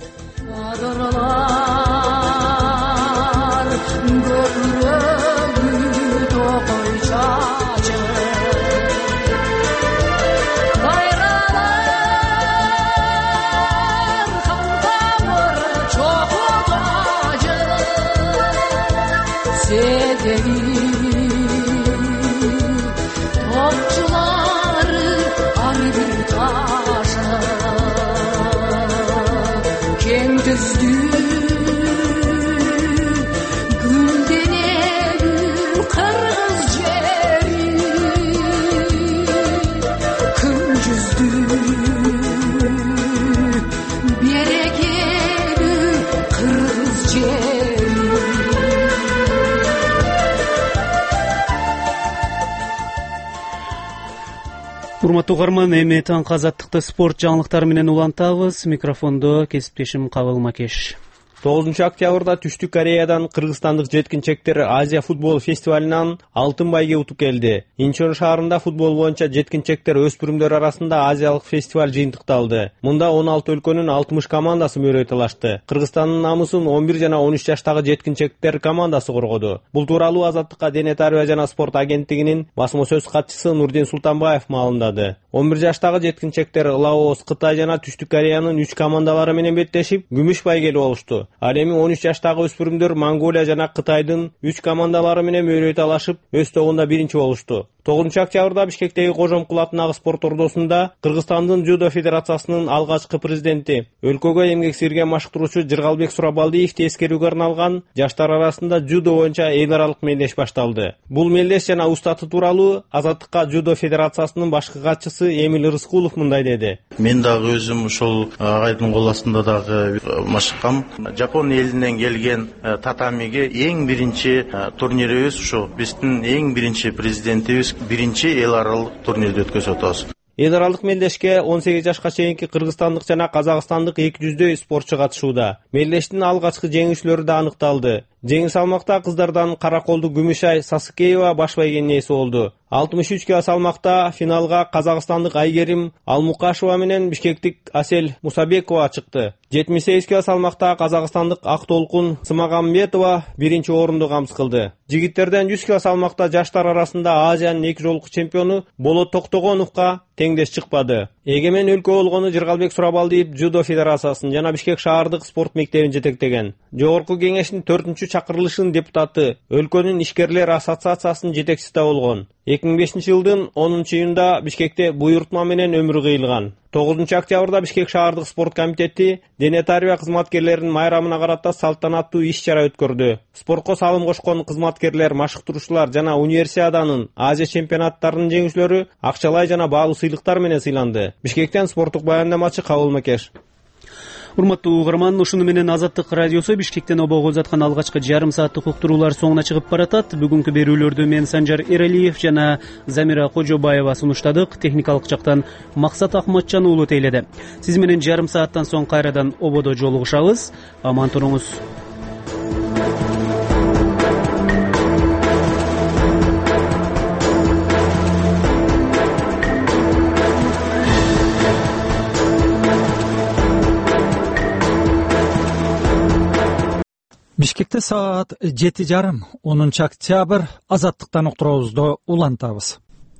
A: Урматтуу угарман, эми таңкы азаттыкты спорт жаңылыктары менен улантабыз. Микрофондо кесиптешим Кабыл Макеш.
S: тогузунчу октябрда Түштүк Кореядан кыргызстандык жеткинчектер Азия футбол фестивалынан алтын байге утуп келди. Инчон шаарында футбол боюнча жеткинчектер өспүрүмдөр арасында азиялык фестиваль жыйынтыкталды. Мында он алты өлкөнүн алтымыш командасы мөрөй талашты. Кыргызстандын намысын он бир жана он үч жаштагы жеткинчектер командасы коргоду. Бул тууралуу Азаттыкка Дене тарбия жана спорт агенттигинин басма сөз катчысы Нурдин Султанбаев маалымдады. он бир жаштагы жеткинчектер Лаос, Кытай жана Түштүк Кореянын үч командалары менен беттешип, күмүш байгели болушту. Ал эми он үч жаштагы өспүрүмдөр Монголия жана Кытайдын үч командалары менен мөрөй талашып, өз тобунда биринчи болушту. тогузунчу октябрда Бишкектеги Кожомкул атындагы спорт ордосунда Кыргызстандын Дзюдо федерациясынын алгачкы президенти, өлкөгө эмгек сирген машыктыруучу Жыргалбек Сурабалдиевди эскерүүгө арналган жаштар арасында дзюдо боюнча эл аралык мелдеш башталды. Бул мелдеш жана устаты тууралуу Азаттыкка Дзюдо федерациясынын башкы катчысы Эмил Рыскулов мындай деди.
T: Мен дагы өзүм ушул агайдын кол астында дагы машыккам. Жапон элинен келген татамиге эң биринчи турнирибиз ушу. Биздин эң биринчи президентибиз биринчи эл аралык турнирди өткөзүп атабыз.
S: Эл аралык мелдешке он сегиз жашка чейинки кыргызстандык жана казакстандык эки жүздөй спортчу катышууда. Мелдештин алгачкы жеңүүчүлөрү да аныкталды. Жеңил салмакта кыздардан Караколду Күмүшай Сасыкеева баш байгенин ээси болду. алтымыш үч кило салмакта финалга казакстандык Айгерим Алмукашева менен бишкектик Асел Мусабекова чыкты. жетимиш сегиз кило салмакта казакстандык Актолкун Сымагамбетова биринчи орунду камсыз кылды. Жигиттерден жүз кило салмакта жаштар арасында Азиянын эки жолку чемпиону Болот Токтогоновго теңдеш чыкпады. Эгемен өлкө болгону Жыргалбек Сурабалдиев Дзюдо федерациясын жана Бишкек шаардык спорт мектебин жетектеген. Жогорку кеңештин төртүнчү чакырылышынын депутаты, өлкөнүн ишкерлер ассоциациясынын жетекчиси да болгон. эки миң бешинчи жылдын онунчу июнда Бишкекте буйрутма менен өмүрү кыйылган. тогузунчу октябрда Бишкек шаардык спорт комитети дене тарбия кызматкерлеринин майрамына карата салтанаттуу иш-чара өткөрдү. Спортко салым кошкон кызматкерлер, машыктыруучулар жана универсиаданын Азия чемпионаттарынын жеңүүчүлөрү акчалай жана баалуу сыйлыктар менен сыйланды. Бишкектен спорттук баяндамачы Кабыл Макеш.
A: Урматтуу угарман, ушуну менен Азаттык радиосу Бишкектен обого узаткан алгачкы жарым сааттык уктуруулар соңуна чыгып баратат. Бүгүнкү берүүлөрдү мен Санжар Эралиев жана Замира Кожобаева сунуштадык. Техникалык жактан Максат Ахматжан уулу тейледи. Сиз менен жарым сааттан соң кайрадан ободо жолугушабыз. Аман туруңуз.
U: Бишкекте саат жети жарым онунчу октябрь азаттыктан уктуруубузду улантабыз.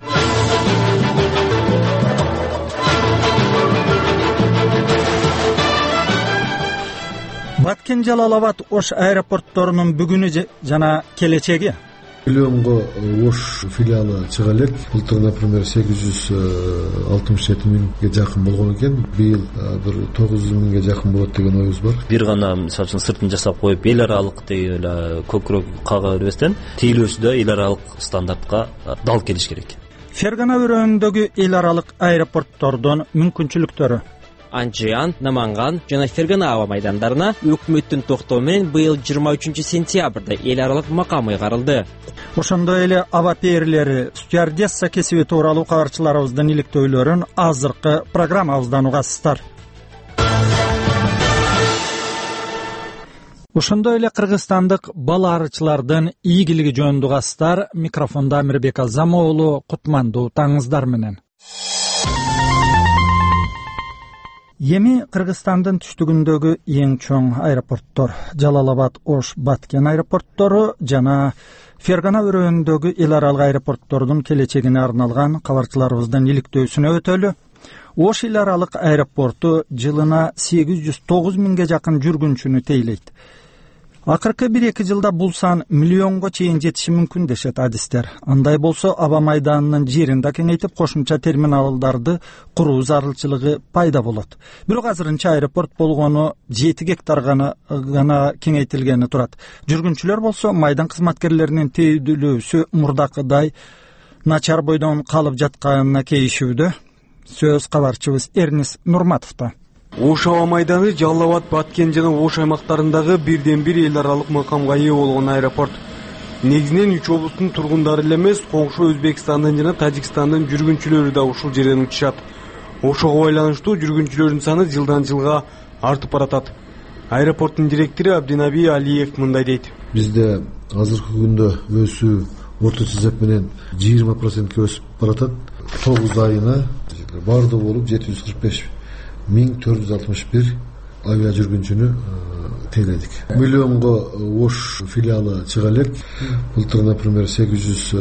U: Баткен Жалал Абад Ош аэропортторунун бүгүнү жана келечеги.
V: Миллионго Ош филиалы чыга элек. Былтыр, например, сегиз жүз алтымыш жети миңге жакын болгон экен. Быйыл бир тогуз жүз миңге жакын болот деген оюбуз бар.
W: Бир гана мисалы үчүн сыртын жасап коюп, эл аралык деп эле көкүрөк кага бербестен, тейлөөсү да эл аралык стандартка дал келиш керек.
U: Фергана өрөөнүндөгү эл аралык аэропорттордун мүмкүнчүлүктөрү.
O: Анжиан, Наманган жана Фергана аба майдандарына өкмөттүн токтоо менен быйыл жыйырма үчүнчү сентябрда эл аралык макам ыйгарылды.
U: Ошондой эле аба пээрлери, стюардесса кесиби тууралуу кабарчыларыбыздын иликтөөлөрүн азыркы программабыздан угасыздар. Ошондой эле кыргызстандык бала арычылардын ийгилиги жөнүндө угасыздар. Микрофондо Амирбек Азамоğlu, кутмандуу таңыңыздар менен. Эми Кыргызстандын түштүгүндөгү эң чоң аэропорттор Жалал Абад Ош Баткен аэропорттору жана Фергана өрөөнүндөгү эл аралык аэропорттордун келечегине арналган кабарчыларыбыздын иликтөөсүнө өтөлү. Ош эл аралык аэропорту жылына сегиз жүз тогуз миңге жакын жүргүнчүнү тейлейт. Акыркы бир эки жылда бул сан миллионго чейин жетиши мүмкүн дешет адистер. Андай болсо аба майданынын жерин да кеңейтип, кошумча терминалдарды куруу зарылчылыгы пайда болот. Бирок азырынча аэропорт болгону жети гектар гана гана кеңейтилгени турат. Жүргүнчүлөр болсо майдан кызматкерлеринин тейлөөсү мурдакыдай начар бойдон калып жатканына кейишүүдө. Сөз кабарчыбыз Эрнис Нурматовдо.
X: Ош аба майданы Жалал Абад, Баткен жана Ош аймактарындагы бирден бир эл аралык макамга ээ болгон аэропорт. Негизинен үч облустун тургундары эле эмес, коңшу Өзбекстандын жана Тажикстандын жүргүнчүлөрү да ушул жерден учушат. Ошого байланыштуу жүргүнчүлөрдүн саны жылдан жылга артып баратат. Аэропорттун директору Абдинаби Алиев мындай дейт.
V: Бизде азыркы күндө өсүү орточо эсеп менен жыйырма процентке өсүп баратат. тогуз айына бардыгы болуп жети жүз кырк беш миң төрт жүз алтымыш бир авиа жүргүнчүнү тейледик. Миллионго Ош филиалы чыга элек. Былтыр, например, сегиз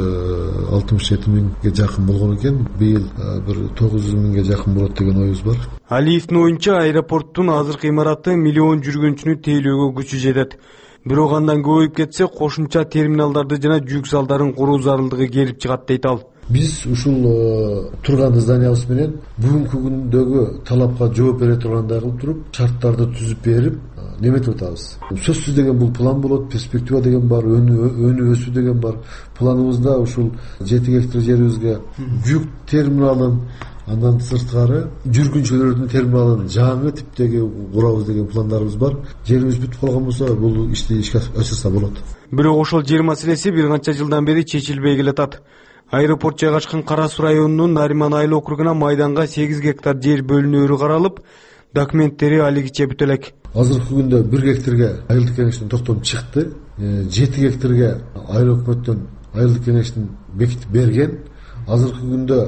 V: жүз алтымыш жети миңге жакын болгон экен. Быйыл бир тогуз жүз миңге жакын болот деген оюбуз бар.
X: Алиевдин оюнча, аэропорттун азыркы имараты миллион жүргүнчүнү тейлөөгө күчү жетет. Бирок андан көбөйүп кетсе, кошумча терминалдарды жана жүк залдарын куруу зарылдыгы келип чыгат дейт ал.
V: Биз ушул турган зданиябыз менен бүгүнкү күндөгү талапка жооп бере тургандай кылып туруп, шарттарды түзүп берип, неметип атабыз. Сөзсүз деген бул план болот, перспектива деген бар, өнү өсүү деген бар. Планыбызда ушул жети гектар жерибизге жүк терминалын, андан сырткары жүргүнчүлөрдүн терминалын жаңы типтеги курабыз деген пландарыбыз бар. Жерибиз бүтүп калган болсо, бул ишти ишке ашырса болот.
X: Бирок ошол жер маселеси бир канча жылдан бери чечилбей келатат. Аэропорт жайгашкан Кара Суу районунун Нариман айыл округуна майданга сегиз гектар жер бөлүнөөрү каралып, документтери алигиче бүтө элек.
V: Азыркы күндө бир гектарга айылдык кеңештин токтому чыкты. жети гектарга айыл өкмөттүн айылдык кеңештин бекитип берген. Азыркы күндө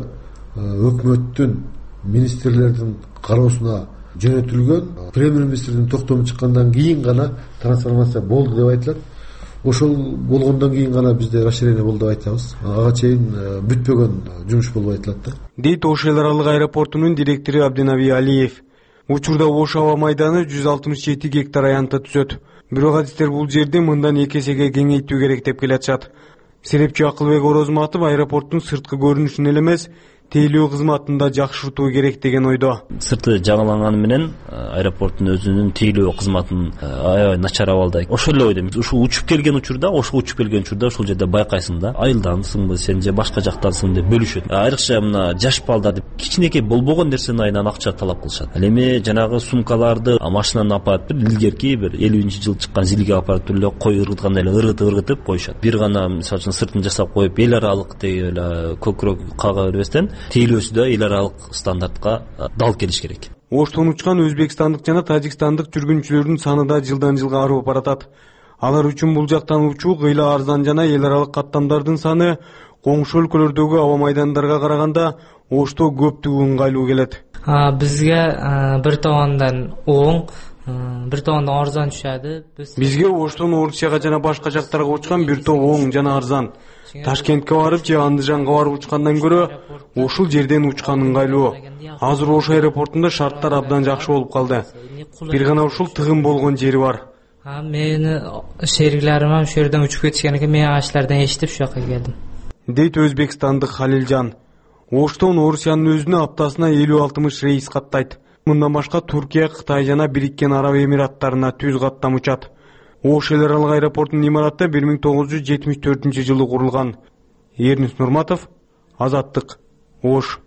V: өкмөттүн министрлердин кароосуна жөнөтүлгөн. Премьер-министрдин токтому чыккандан кийин гана трансформация болду деп айтылат. Ошол болгондон кийин гана бизде расширение болду деп айтабыз. Ага чейин бүтпөгөн жумуш болуп айтылат да.
X: Дейт Ош эл аралык аэропортунун директору Абдинаби Алиев. Учурда Ош аба майданы жүз алтымыш жети гектар аянтта түзөт. Бирок адистер бул жерди мындан эки эсеге кеңейтүү керек деп келатышат. Серепчи Акылбек Орозматов аэропорттун сырткы көрүнүшүн эле эмес, тейлөө кызматын да жакшыртуу керек деген ойдо.
W: Сырты жаңыланганы менен аэропорттун өзүнүн тейлөө кызматын аябай начар абалда. Ошол эле ойдомун. Ушул учуп келген учурда, ошо учуп келген учурда ушул жерде байкайсың да, айылдансыңбы, сен же башка жактансың деп бөлүшөт. Айрыкча мына жаш балдар деп кичинекей болбогон нерсени айынан акча талап кылышат. Ал эми жанагы сумкаларды машинаны апарып бир илгерки бир элүүнчү жыл чыккан зилге апарып эле кой ыргыткандай эле ыргытып ыргытып коюшат. Бир гана мисалы үчүн сыртын жасап коюп, эл аралык деп эле көкүрөк кага бербестен тейлөөсү да эл аралык стандартка дал келиш керек.
X: Оштон учкан өзбекстандык жана тажикстандык жүргүнчүлөрдүн саны да жылдан жылга арып баратат. Алар үчүн бул жактан учуу кыйла арзан жана эл аралык каттамдардын саны коңшу өлкөлөрдөгү аба майдандарга караганда Ошто көптүгү ыңгайлуу келет.
Y: Бизге бир тоондан оң,
C: бир тобунда арзан түшөдү.
X: Бизге Оштон Орусияга жана башка жактарга учкан бир топ оң жана арзан. Ташкентке барып же Андыжанга барып учкандан көрө ушул жерден учкан ыңгайлуу. Азыр Ош аэропортунда шарттар абдан жакшы болуп калды. Бир гана ушул тыгын болгон жери бар.
C: Мени шериклерим ушул жерден учуп кетишкен экен, мен ашлардан эшитип ушул жака келдим.
X: Дейт өзбекстандык Халилжан. Оштон Орусиянын өзүнө аптасына элүү алтымыш рейс каттайт. Мындан башка Туркия, Кытай жана Бириккен Араб Эмираттарына түз каттам учат. Ош эл аралык аэропортунун имараты бир миң тогуз жүз жетимиш төртүнчү жылы курулган. Эрнис Нурматов, Азаттык, Ош.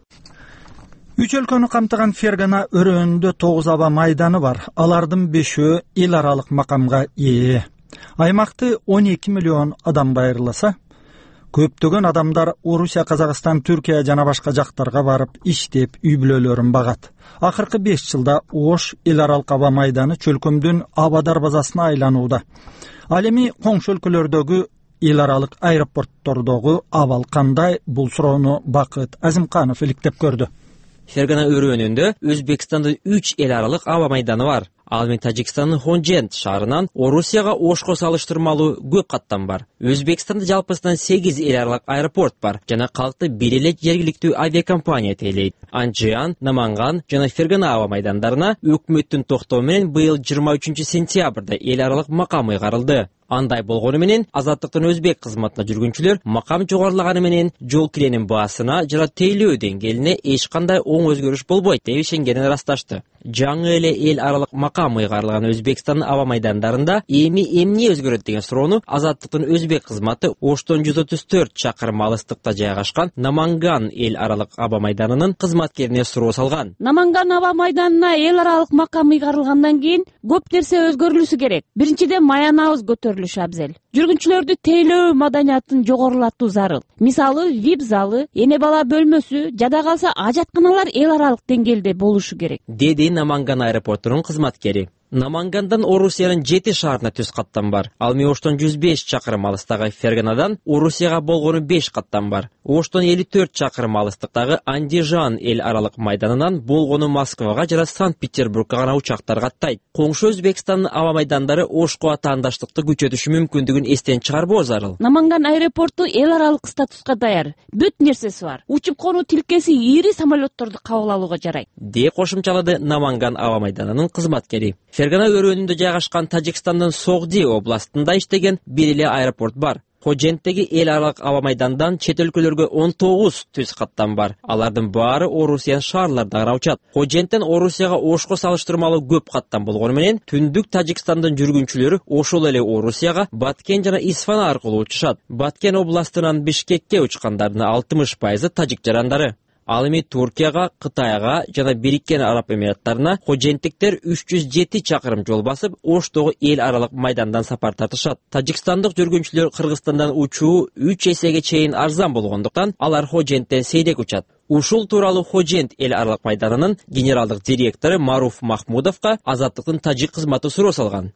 U: Үч өлкөнү камтыган Фергана өрөөнүндө тогуз аба майданы бар. Алардын бешөө эл аралык макамга ээ. Аймакты он эки миллион адам байырласа, көптөгөн адамдар Орусия, Казакстан, Түркия жана башка жактарга барып иштеп, үй бүлөлөрүн багат. Акыркы беш жылда Ош эл аралык аба майданы чөлкөмдүн аба дарбазасына айланууда. Ал эми коңшу өлкөлөрдөгү эл аралык аэропорттордогу абал кандай? Бул суроону Бакыт Азимканов иликтеп көрдү.
O: Фергана өрөөнүндө Өзбекстандын үч эл аралык аба майданы бар. Ал эми Тажикстандын Хонжент шаарынан Орусияга Ошко салыштырмалуу көп каттам бар. Өзбекстанда жалпысынан сегиз эл аралык аэропорт бар жана калкты бир эле жергиликтүү авиакомпания тейлейт. Анжиан, Наманган жана Фергана аба майдандарына өкмөттүн токтоо менен быйыл жыйырма үчүнчү сентябрда эл аралык макам ыйгарылды. Андай болгону менен Азаттыктын өзбек кызматына жүргүнчүлөр макам жогорулаганы менен жол киренин баасына жана тейлөө деңгээлине эч кандай оң өзгөрүш болбойт деп ишенгенин ырасташты. Жаңы эле эл аралык макам ыйгарылган Өзбекстандын аба майдандарында эми эмне өзгөрөт деген суроону Азаттыктын өзбек кызматы Оштон жүз отуз төрт чакырым алыстыкта жайгашкан Наманган эл аралык аба майданынын кызматкерине суроо салган.
Q: Наманган аба майданына эл аралык макам ыйгарылгандан кийин көп нерсе өзгөрүлүшү керек. Биринчиден маянабыз көтөрүлүш абзел. Жүргүнчүлөрдү тейлөө маданиятын жогорулатуу зарыл. Мисалы, вип залы, эне бала бөлмөсү, жада калса ажатканалар эл аралык деңгээлде болушу керек.
O: Деди Наманган аэропортунун кызматкери. Намангандан Орусиянын жети шаарына түз каттам бар. Ал эми Оштон жүз беш чакырым алыстагы Ферганадан Орусияга болгону беш каттам бар. Оштон элүү төрт чакырым алыстыктагы Андижан эл аралык майданынан болгону Москвага жана Санкт-Петербургга гана учактар каттайт. Коңшу Өзбекстандын аба майдандары Ошко атаандаштыкты күчөтүшү мүмкүндүгүн эстен чыгарбоо зарыл.
Q: Наманган аэропорту эл аралык статуска даяр. Бүт нерсеси бар. Учуп конуу тилкеси ири самолетторду кабыл алууга жарайт.
O: Де кошумчалады Наманган аба майданынын кызматкери. Фергана өрөөнүндө жайгашкан Тажикстандын Согди областында иштеген бир эле аэропорт бар. Хоженттеги эл аралык аба майдандан чет өлкөлөргө он тогуз түз каттам бар. Алардын баары Орусиянын шаарларында гана учат. Хоженттен Орусияга Ошко салыштырмалуу көп каттам болгону менен түндүк Тажикстандын жүргүнчүлөрү ошол эле Орусияга Баткен жана Исфана аркылуу учушат. Баткен областынан Бишкекке учкандардын алтымыш пайызы тажик жарандары. Ал эми Туркияга, Кытайга жана Бириккен Араб Эмираттарына хоженттиктер үч жүз жети чакырым жол басып, Оштогу эл аралык майдандан сапар тартышат. Тажикстандык жүргүнчүлөр Кыргызстандан учуу үч эсеге чейин арзан болгондуктан алар хоженттен сейрек учат. Ушул тууралуу Хожент эл аралык майданынын генералдык директору Маруф Махмудовго Азаттыктын тажик кызматы суроо салган.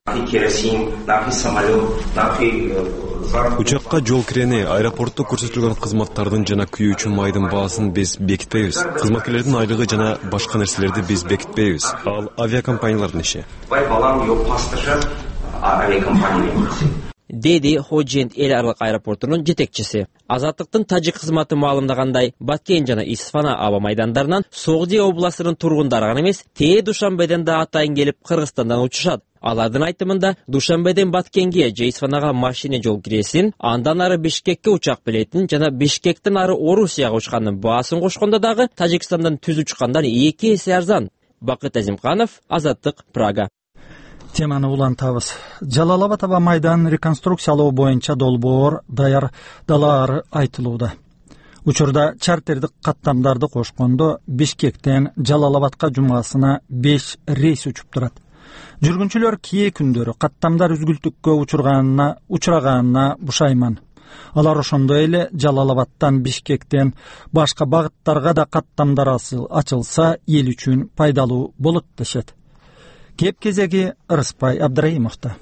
P: Учакка жол кирени, аэропортто көрсөтүлгөн кызматтардын жана күйүүчү майдын баасын биз бекитпейбиз. Кызматкерлердин айлыгы жана башка нерселерди биз бекитпейбиз. Ал авиакомпаниялардын иши.
O: Деди Хожент эл аралык аэропортунун жетекчиси. Азаттыктын тажик кызматы маалымдагандай, Баткен жана Исфана аба майдандарынан Согди областынын тургундары гана эмес, Тээ Душанбеден да атайын келип Кыргызстандан учушат. Алардын айтымында Душанбеден Баткенге же Исфанага машина жол киресин, андан ары Бишкекке учак билетин жана Бишкектен ары Орусияга учкандын баасын кошкондо дагы Тажикстандан түз учкандан эки эсе арзан. Бакыт Азимканов, Азаттык, Прага.
U: Теманы улантабыз. Жалалабад аба майданын реконструкциялоо боюнча долбоор даярдалаары айтылууда. Учурда чартердик каттамдарды кошкондо Бишкектен Жалалабадка жумасына беш рейс учуп турат. Жүргүнчүлөр кээ күндөрү каттамдар үзгүлтүккө учурганына учураганына бушайман. Алар ошондой эле Жалалабадтан Бишкектен башка багыттарга да каттамдар ачылса эл үчүн пайдалуу болот дешет. Кеп кезеги Ырыспай Абдрайымовда.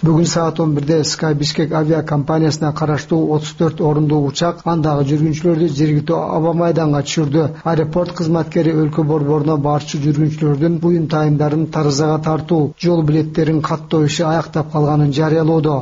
F: Бүгүн саат он бирде Sky Bishkek авиакомпаниясына караштуу отуз төрт орундуу учак андагы жүргүнчүлөрдү жергиликтүү аба майданга түшүрдү. Аэропорт кызматкери өлкө борборуна барчу жүргүнчүлөрдүн буюм тайымдарын таразага тартуу, жол билеттерин каттоо иши аяктап калганын жарыялоодо.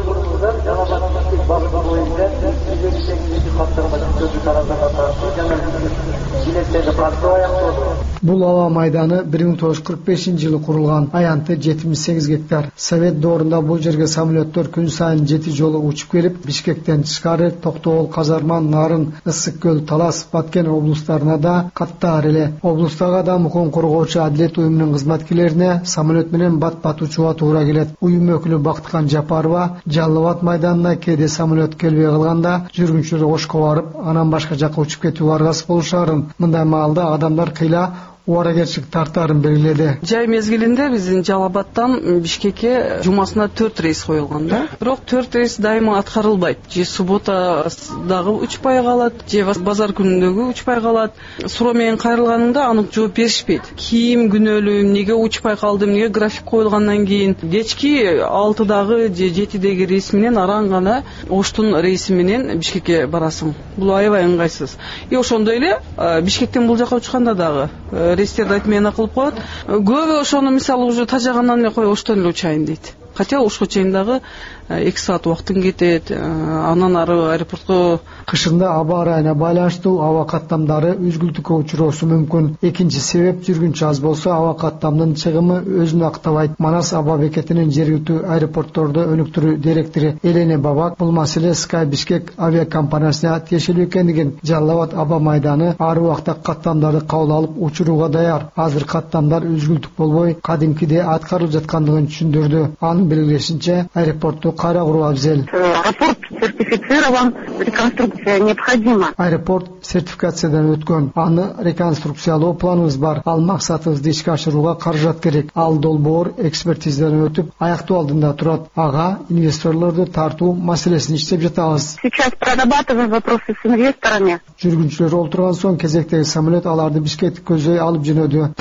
F: Бул аба майданы бир миң тогуз жүз кырк бешинчи жылы курулган. Аянты жетимиш сегиз гектар. Совет доорунда бул жерге самолеттор күн сайын жети жолу учуп келип, Бишкектен тышкары Токтогул, Казарман, Нарын, Ысык көл, Талас, Баткен облустарына да каттаар эле. Облустагы адам укугун коргоочу Адилет уюмунун кызматкерлерине самолет менен бат-бат учууга туура келет. Уюм өкүлү Бактыкан Жапарова Жалал Абад майданына кээде самолет келбей калганда жүргүнчүлөр ошко барып, анан башка жакка учуп кетүүгө аргасыз болушарын, мындай маалда адамдар кыйла убаракерчилик тартаарын белгиледи.
E: Жай мезгилинде биздин Жалал Абадтан Бишкекке жумасына төрт рейс коюлган да. Бирок төрт рейс дайыма аткарылбайт. Же субботадагы учпай калат, же базар күнүндөгү учпай калат. Суроо менен кайрылганыңда анык жооп беришпейт. Ким күнөөлүү, эмнеге учпай калдым, эмнеге график коюлгандан кийин кечки алтыдагы же жетидеги рейс менен араң гана Оштун рейси менен Бишкекке барасың. Бул аябай ыңгайсыз. И ошондой эле Бишкектен бул жака учканда дагы рейстерди айтмена кылып коет. Көбү ошону мисалы уже тажагандан эле кой Оштон эле учайын дейт. Хотя Ошко чейин дагы эки саат убактын кетет. Анан ары аэропортко
F: кышында аба ырайына байланыштуу аба каттамдары үзгүлтүккө учуроосу мүмкүн. Экинчи себеп жүргүнчү аз болсо аба каттамдын чыгымы өзүн актабайт. Манас аба бекетинин жергиликтүү аэропортторду өнүктүрүү директору Элене Бабак бул маселе Sky Bishkek авиакомпаниясына тиешелүү экендигин, Жалал Абад аба майданы ар убакта каттамдарды кабыл алып учурууга даяр. Азыр каттамдар үзгүлтүк болбой, кадимкиде аткарылып жаткандыгын түшүндүрдү. Анын белгилешинче, аэропортту кайра куруу абзел.
D: Аэропорт сертифицирован, реконструкция необходима.
F: Аэропорт сертификациядан өткөн. Аны реконструкциялоо планыбыз бар. Ал максатыбызды ишке ашырууга каражат керек. Ал долбоор экспертизадан өтүп, аяктоо алдында турат. Ага инвесторлорду тартуу маселесин иштеп жатабыз.
D: Сейчас прорабатываем вопросы с инвесторами.
F: Жүргүнчүлөр олтурган соң кезектеги самолет аларды Бишкекке көздөй алып жөнөдү.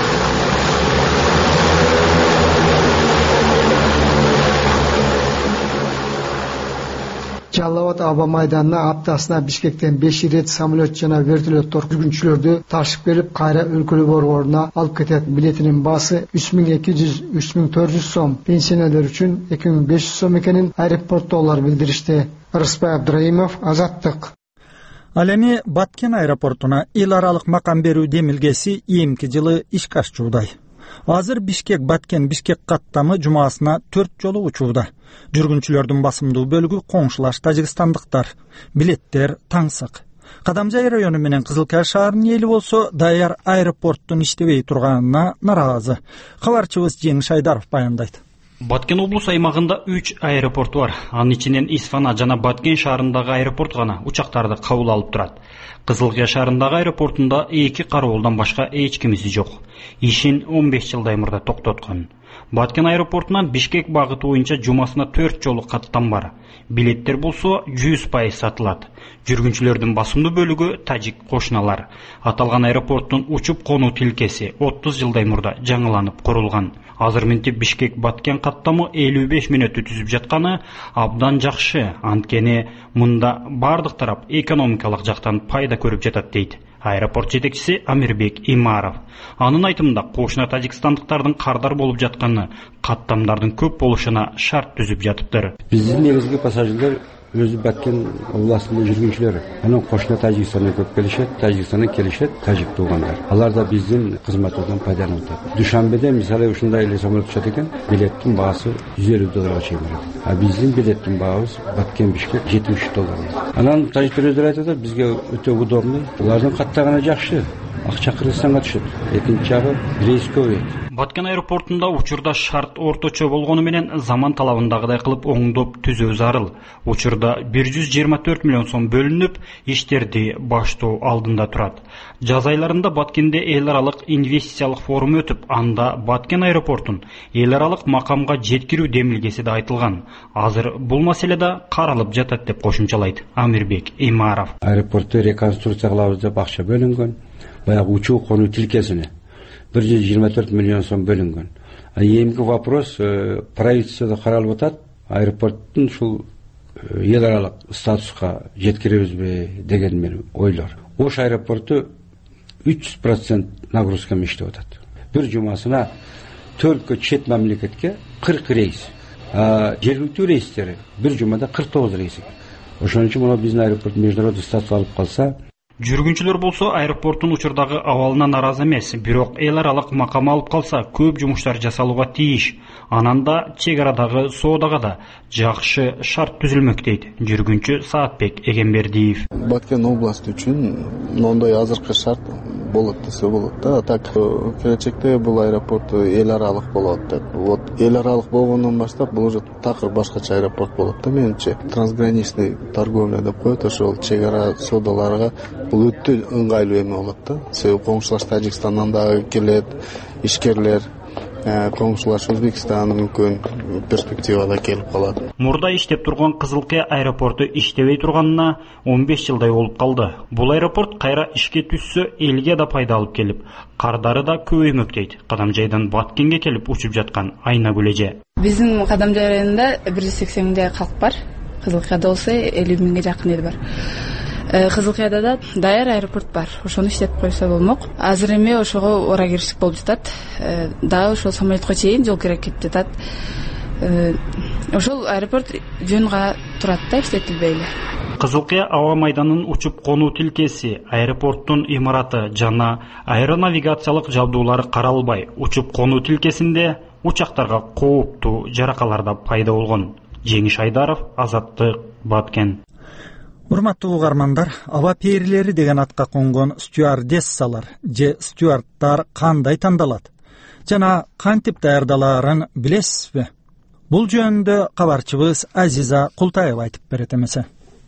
F: Жалал Абад аба майданына аптасына Бишкектен беш ирет самолет жана вертолеттор жүргүнчүлөрдү ташып келип, кайра өлкөлүү борборуна алып кетет. Билетинин баасы үч миң эки жүз — үч миң төрт жүз сом. Пенсионерлер үчүн эки миң беш жүз сом экенин аэропорттогулар билдиришти. Рыспай Абдраимов, Азаттык.
U: Ал эми Баткен аэропортуна эл аралык макам берүү демилгеси ийимки жылы ишке ашчуудай. Азыр Бишкек Баткен Бишкек каттамы жумасына төрт жолу учууда. Жүргүнчүлөрдүн басымдуу бөлүгү коңшулаш тажикстандыктар. Билеттер таңсык. Кадамжай району менен Кызылкая шаарынын эли болсо даяр аэропорттун иштебей турганына наразы. Кабарчыбыз Жеңиш Айдаров баяндайт.
G: Баткен облус аймагында үч аэропорт бар. Анын ичинен Исфана жана Баткен шаарындагы аэропорт гана учактарды кабыл алып турат. Кызылкая шаарындагы аэропортунда эки кароолдон башка эч кимиси жок. Ишин он беш жылдай мурда токтоткон. Баткен аэропортунан Бишкек багыты боюнча жумасына төрт жолу каттам бар. Билеттер болсо жүз пайыз сатылат. Жүргүнчүлөрдүн басымдуу бөлүгү тажик кошуналар. Аталган аэропорттун учуп конуу тилкеси отуз жылдай мурда жаңыланып курулган. Азыр минтип Бишкек Баткен каттамы элүү беш мүнөт түзүп жатканы абдан жакшы. Анткени мында бардык тарап экономикалык жактан пайда көрүп жатат дейт аэропорт жетекчиси Амирбек Имаров. Анын айтымында кошуна тажикстандыктардын кардар болуп жатканы каттамдардын көп болушуна шарт түзүп жатыптыр.
H: Биздин негизги пассажирлер өзү Баткен областында жүргүнчүлөр. Анан кошуна Тажикстандан көп келишет, Тажикстандан келишет тажик туугандар. Алар да биздин кызматыбыздан пайдаланып жатат. Душанбеде мисалы ушундай эле самолет учат экен, билеттин баасы жүз элүү долларга чейин барат. А биздин билеттин баабыз Баткен Бишкек жетимиш үч доллар. Анан тажиктер өздөрү айтат, бизге өтө удобный. Алардын каттаганы жакшы. Акча Кыргызстанга түшөт. Экинчи жагы рейс көбөйөт.
G: Баткен аэропортунда учурда шарт орточо болгону менен заман талабындагыдай кылып оңдоп түзөө зарыл. Учурда бир жүз жыйырма төрт миллион сом бөлүнүп, иштерди баштоо алдында турат. Жаз айларында Баткенде эл аралык инвестициялык форум өтүп, анда Баткен аэропортун эл аралык макамга жеткирүү демилгеси да айтылган. Азыр бул маселе да каралып жатат деп кошумчалайт Амирбек Имаров.
H: Аэропорту реконструкция кылабыз деп акча бөлүнгөн. Баягы учуу конуу тилкесине бир жүз жыйырма төрт миллион сом бөлүнгөн. Эми вопрос правительстводо каралып атат. аэропорттун ушул эл аралык статуска жеткиребизби деген менин ойлор. Ош аэропорту үч жүз процент нагрузкамен иштеп атат. Бир жумасына төрткө чет мамлекетке кырк рейс, жергиликтүү рейстери бир жумада кырк тогуз рейс. Ошон үчүн мына биздин аэропорт международный статус алып калса,
G: жүргүнчүлөр болсо аэропорттун учурдагы абалынан наразы эмес, бирок эл аралык макам алып калса көп жумуштар жасалууга тийиш. Анан да чек арадагы соодага да жакшы шарт түзүлмөк дейт жүргүнчү Саатбек Эгембердиев.
B: Баткен областы үчүн мондой азыркы шарт болот десе болот да. Так келечекте бул аэропорт эл аралык болот деп. Вот эл аралык болгондон баштап бул уже такыр башкача аэропорт болот да менимче. Трансграничный торговля деп коет, ошол чек ара соодаларга бул өтө ыңгайлуу эме болот да. Себеби коңшулаш Тажикстандан дагы келет, ишкерлер, коңшулаш Өзбекстан мүмкүн перспективада келип калат.
G: Мурда иштеп турган Кызылкыя аэропорту иштебей турганына он беш жылдай болуп калды. Бул аэропорт кайра ишке түшсө элге да пайда алып келип, кардары да көбөймөк дейт Кадамжайдан Баткенге келип учуп жаткан Айнагүл эже.
I: Биздин Кадамжай районунда бир жүз сексен миңдей калк бар. Кызылкыяда болсо элүү миңге жакын эл бар. Кызылкыяда да даяр аэропорт бар. Ошону иштетип койсо болмок. Азыр эми ошого ора кириштик болуп жатат. Дагы ошол самолетко чейин жол керек кетип жатат. Ошол аэропорт жөнга турат да, иштетилбей эле.
G: Кызылкыя аба майданынын учуп конуу тилкеси, аэропорттун имараты жана аэронавигациялык жабдуулары каралбай, учуп конуу тилкесинде учактарга кооптуу жаракалар да пайда болгон. Жеңиш Айдаров, Азаттык, Баткен.
U: Урматтуу угармандар, аба перилери деген атка конгон стюардессалар же стюардтар кандай тандалат жана кантип даярдалаарын билесизби? Бул жөнүндө кабарчыбыз Азиза Култаева айтып берет эмесе.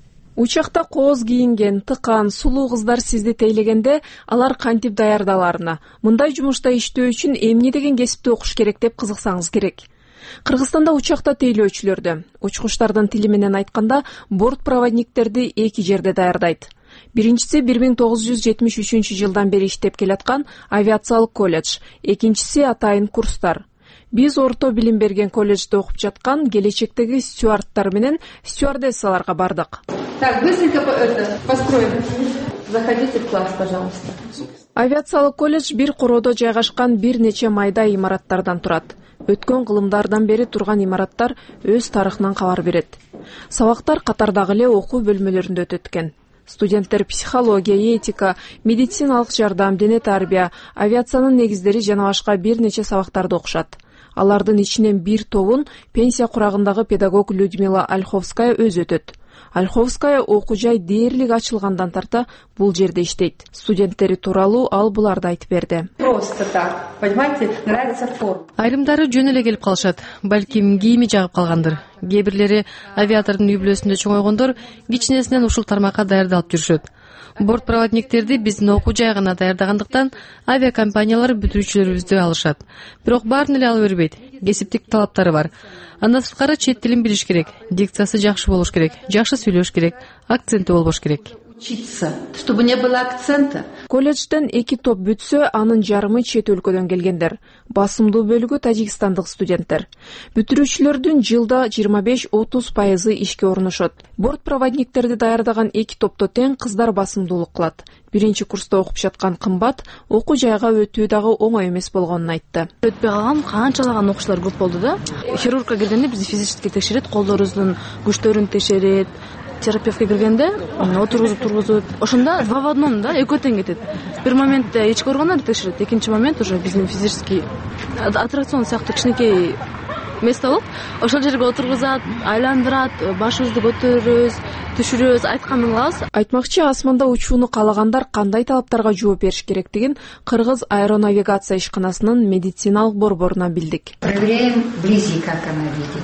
J: Учакта кооз кийинген, тыкан, сулуу кыздар сизди тейлегенде, алар кантип даярдалаарына, мындай жумушта иштөө үчүн эмне деген кесипти окуш керек деп кызыксаңыз керек. Кыргызстанда учакта тейлөөчүлөрдү, учкучтардын тили менен айтканда, борт проводниктерди эки жерде даярдайт. Биринчиси бир миң тогуз жүз жетимиш үчүнчү жылдан бери иштеп келаткан авиациялык колледж, экинчиси атайын курстар. Биз орто билим берген колледжде окуп жаткан келечектеги стюардтар менен стюардессаларга бардык.
I: Так, быстренько построим. Заходите в класс, пожалуйста.
J: Авиациялык колледж бир короодо жайгашкан бир нече майда имараттардан турат. Өткөн кылымдардан бери турган имараттар өз тарыхынан кабар берет. Сабактар катардагы эле окуу бөлмөлөрүндө өтөт экен. Студенттер психология, этика, медициналык жардам, дене тарбия, авиациянын негиздери жана башка бир нече сабактарды окушат. Алардын ичинен бир тобун пенсия курагындагы педагог Людмила Ольховская өзү өтөт. Ольховская окуу жай дээрлик ачылгандан тарта бул жерде иштейт. Студенттери тууралуу ал буларды айтып берди.
I: Просто так, понимаете, нравится форма.
M: Айрымдары жөн эле келип калышат. Балким кийими жагып калгандыр. Кээ бирлери авиатордун үй бүлөсүндө чоңойгондор кичинесинен ушул тармакка даярдалып жүрүшөт. Борт проводниктерди биздин окуу жай гана даярдагандыктан авиакомпаниялар бүтүрүүчүлөрүбүздү алышат. Бирок баарын эле ала бербейт. Кесиптик талаптары бар. Андан сырткары чет тилин билиш керек, дикциясы жакшы болуш керек, жакшы сүйлөш керек, акценти болбош керек.
I: Учиться, чтобы не было акцента.
J: Колледжден эки топ бүтсө, анын жарымы чет өлкөдөн келгендер. Басымдуу бөлүгү тажикстандык студенттер. Бүтүрүүчүлөрдүн жылда жыйырма беш отуз пайызы ишке орношот. Борт проводниктерди даярдаган эки топто тең кыздар басымдуулук кылат. Биринчи курста окуп жаткан Кымбат окуу жайга өтүү дагы оңой эмес болгонун айтты.
M: Өтпөй калган канчалаган окуучулар көп болду да. Хирургка киргенде бизди физически текшерет, колдорубуздун күчтөрүн текшерет. Терапевтке киргенде отургузуп тургузуп, ошондо два в одном да, экөө тең кетет. Бир моментте ички органдарды текшерет, экинчи момент уже биздин физический аттракцион сыяктуу кичинекей место болуп, ошол жерге отургузат, айландырат, башыбызды көтөрөбүз, түшүрөбүз, айтканын кылабыз.
J: Айтмакчы, асманда учууну каалагандар кандай талаптарга жооп бериш керектигин Кыргыз аэронавигация ишканасынын медициналык борборуна билдик.
I: Проверяем вблизи, как она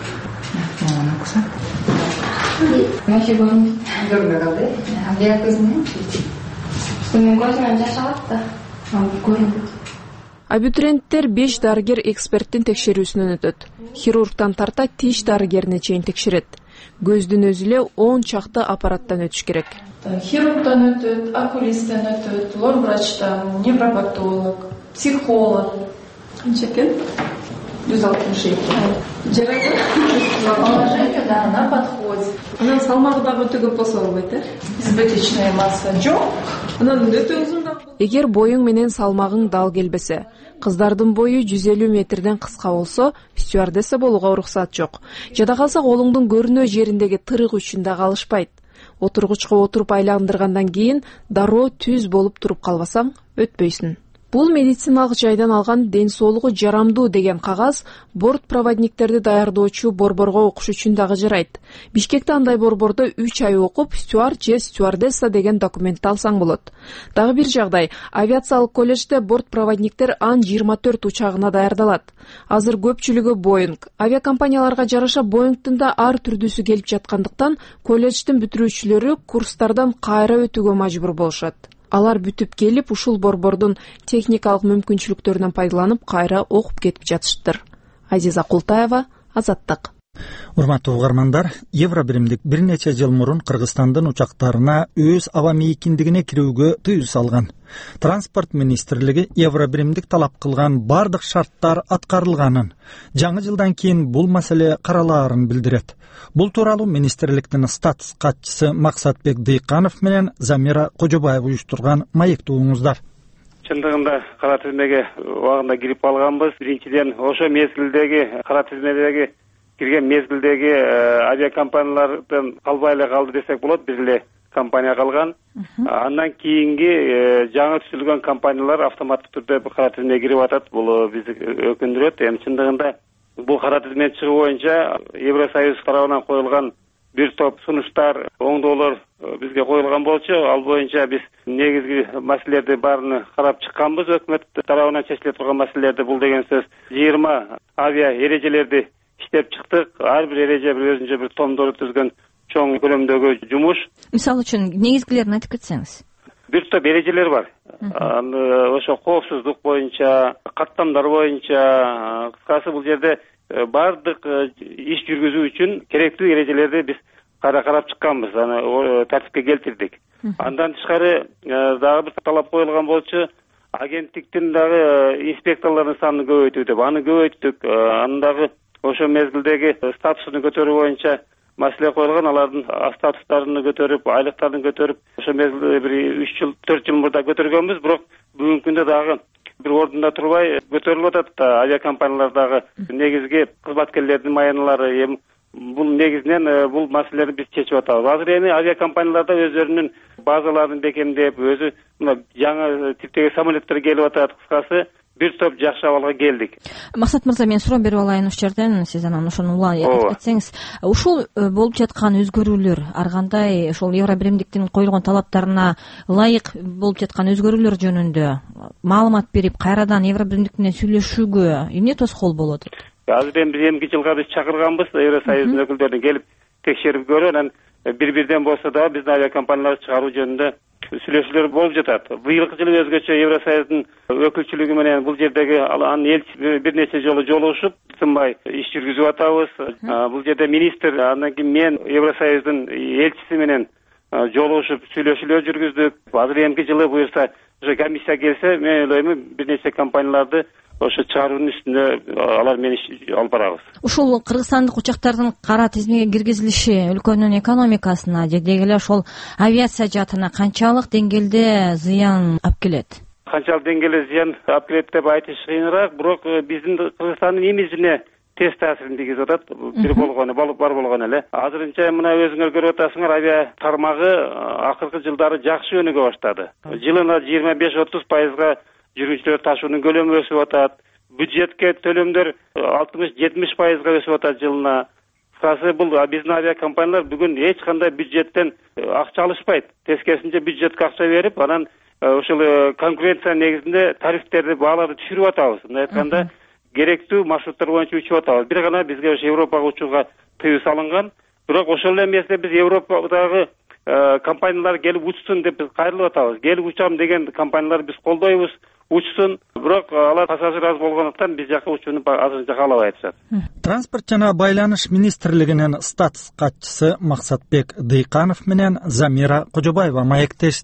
I: видит.
Y: Вообще говорю, дорого калды. А где ты знаешь? Что мен көзүмөн жаш агат да. Көрүнбөйт.
J: Абитуриенттер беш дарыгер эксперттин текшерүүсүнөн өтөт. Хирургтан тарта тиш дарыгерине чейин текшерет. Көздүн өзү эле он чакты аппараттан өтүш керек.
Y: Хирургтан өтөт, окулисттен өтөт, лор врачтан, невропатолог, психолог. Канча экен? жүз алтымыш эки. Жарайды. Положение, да, она подходит.
J: Анан салмагы дагы өтө көп болсо болбойт, э?
Y: Избыточная масса жок.
J: Анан өтө узун да. Эгер боюң менен салмагың дал келбесе, кыздардын бою жүз элүү метрден кыска болсо, стюардесса болууга уруксат жок. Жада калса колуңдун көрүнөө жериндеги тырык үчүн да калышпайт. Отургучка отуруп айландыргандан кийин дароо түз болуп туруп калбасаң өтпөйсүн. Бул медициналык жайдан алган ден соолугу жарамдуу деген кагаз борт проводниктерди даярдоочу борборго окуш үчүн дагы жарайт. Бишкекте андай борбордо үч ай окуп, стюард же стюардесса деген документти алсаң болот. Дагы бир жагдай, авиациялык колледжде борт проводниктер Ан жыйырма төрт учагына даярдалат. Азыр көпчүлүгү Boeing. Авиакомпанияларга жараша Boeingтин да ар түрдүүсү келип жаткандыктан, колледждин бүтүрүүчүлөрү курстардан кайра өтүүгө мажбур болушат. Алар бүтүп келип, ушул борбордун техникалык мүмкүнчүлүктөрүнөн пайдаланып, кайра окуп кетип жатышыптыр. Азиза Култаева, Азаттык.
U: Урматтуу угармандар, Евро биримдик бир нече жыл мурун Кыргызстандын учактарына өз аба мейкиндигине кирүүгө тыюу салган. Транспорт министрлиги Евро биримдик талап кылган бардык шарттар аткарылганын, жаңы жылдан кийин бул маселе каралаарын билдирет. Бул тууралуу министрликтин статус катчысы Максатбек Дыйканов менен Замира Кожобаева уюштурган маектүүңүздар.
K: Чындыгында кара тизмеге убагында кирип алганбыз. Биринчиден ошо мезгилдеги кара тизмедеги кирген мезгилдеги авиакомпаниялардан калбай эле калды десек болот. Бир эле компания калган. Андан кийинги жаңы түзүлгөн компаниялар автоматтык түрдө кара тизмеге кирип атат. Бул бизди өкүндүрөт. Эми чындыгында бул кара тизмеге чыгуу боюнча Евросоюз тарабынан коюлган бир топ сунуштар, оңдоолор бизге коюлган болчу. Ал боюнча биз негизги маселелерди баарын карап чыкканбыз. Өкмөт тарабынан чечиле турган маселелерди бул деген сөз жыйырма авиа эрежелерди иштеп чыктык. Ар бир эреже бир өзүнчө бир томдор түзгөн чоң көлөмдөгү жумуш.
L: Мисалы үчүн негизгилерин айтып кетсеңиз.
K: Бир топ эрежелер бар. Ошо коопсуздук боюнча, каттамдар боюнча, кыскасы бул жерде бардык иш жүргүзүү үчүн керектүү эрежелерди биз кайра карап чыкканбыз, аны тартипке келтирдик. Андан тышкары дагы бир талап коюлган болчу, агенттиктин дагы инспекторлордун санын көбөйтүү деп. Аны көбөйттүк. Анын дагы ошо мезгилдеги статусун көтөрүү боюнча маселе коюлган. Алардын статустарын көтөрүп, айлыктарын көтөрүп, ошо мезгилде бир үч жыл, төрт жыл мурда көтөргөнбүз, бирок бүгүнкү күндө дагы бир ордунда турбай көтөрүлүп атат. Авиакомпаниялардагы негизги кызматкерлердин майяналары, эми бул негизинен бул маселелерди биз чечип атабыз. Азыр эми авиакомпанияларда өздөрүнүн базаларын бекемдеп, өзү мына жаңы типтеги самолеттер келип атат. Кыскасы бир топ жакшы абалга келдик.
L: Максат мырза, мен суроо берип алайын ушул жерден, сиз анан ошону улай айтып кетсеңиз. Ушул болуп жаткан өзгөрүүлөр ар кандай ошол Евро биримдиктин коюлган талаптарына ылайык болуп жаткан өзгөрүүлөр жөнүндө маалымат берип, кайрадан Евро биримдик менен сүйлөшүүгө эмне тоскоол болот?
K: Азыр эми биз эмки жылга биз чакырганбыз Евросоюздун өкүлдөрүн келип текшерип көрүп, анан бир-бирден болсо да биздин авиакомпанияларды чыгаруу жөнүндө сүйлөшүүлөр болуп жатат. Быйылкы жылы өзгөчө Евросоюздун өкүлчүлүгү менен бул жердеги анын элчиси бир нече жолу жолугушуп, тынбай иш жүргүзүп атабыз. Бул жерде министр, андан кийин мен Евросоюздун элчиси менен жолугушуп сүйлөшүүлөр жүргүздүк. Азыр эмки жылы буюрса, ошо комиссия келсе, мен ойлойм бир нече компанияларды ошо чыгаруунун үстүндө алар менен иш алып барабыз.
L: Ушул кыргызстандык учактардын кара тизмеге киргизилиши өлкөнүн экономикасына же деги эле ошол авиация жаатына канчалык деңгээлде зыян алып келет?
K: Канчалык деңгээлде зыян алып келет деп айтыш кыйыныраак, бирок биздин Кыргызстандын имиджине тез таасирин тийгизип атат. Бир болгону, бар болгону эле. Азырынча мына өзүңөр көрүп атасыңар, авиа тармагы акыркы жылдары жакшы өнүгө баштады. Жылына жыйырма беш отуз пайызга жүргүнчүлөр ташуунун көлөмү өсүп атат. Бюджетке төлөмдөр алтымыш жетимиш пайызга өсүп атат жылына. Кыскасы бул биздин авиакомпаниялар бүгүн эч кандай бюджеттен акча алышпайт. Тескерисинче бюджетке акча берип, анан ошол конкуренция негизинде тарифтерди, бааларды түшүрүп атабыз. Мындай айтканда, керектүү маршруттар боюнча учуп атабыз. Бир гана бизге ошо Европага учууга тыюу салынган. Бирок ошол эле эместе биз Европадагы компаниялар келип учсун деп биз кайрылып атабыз. Келип учам деген компанияларды биз колдойбуз, учсун. Бирок алар пассажир аз болгондуктан биз жака учууну азырынча каалабай атышат.
U: Транспорт жана байланыш министрлигинин статус катчысы Максатбек Дыйканов менен Замира Кожобаева маектеш.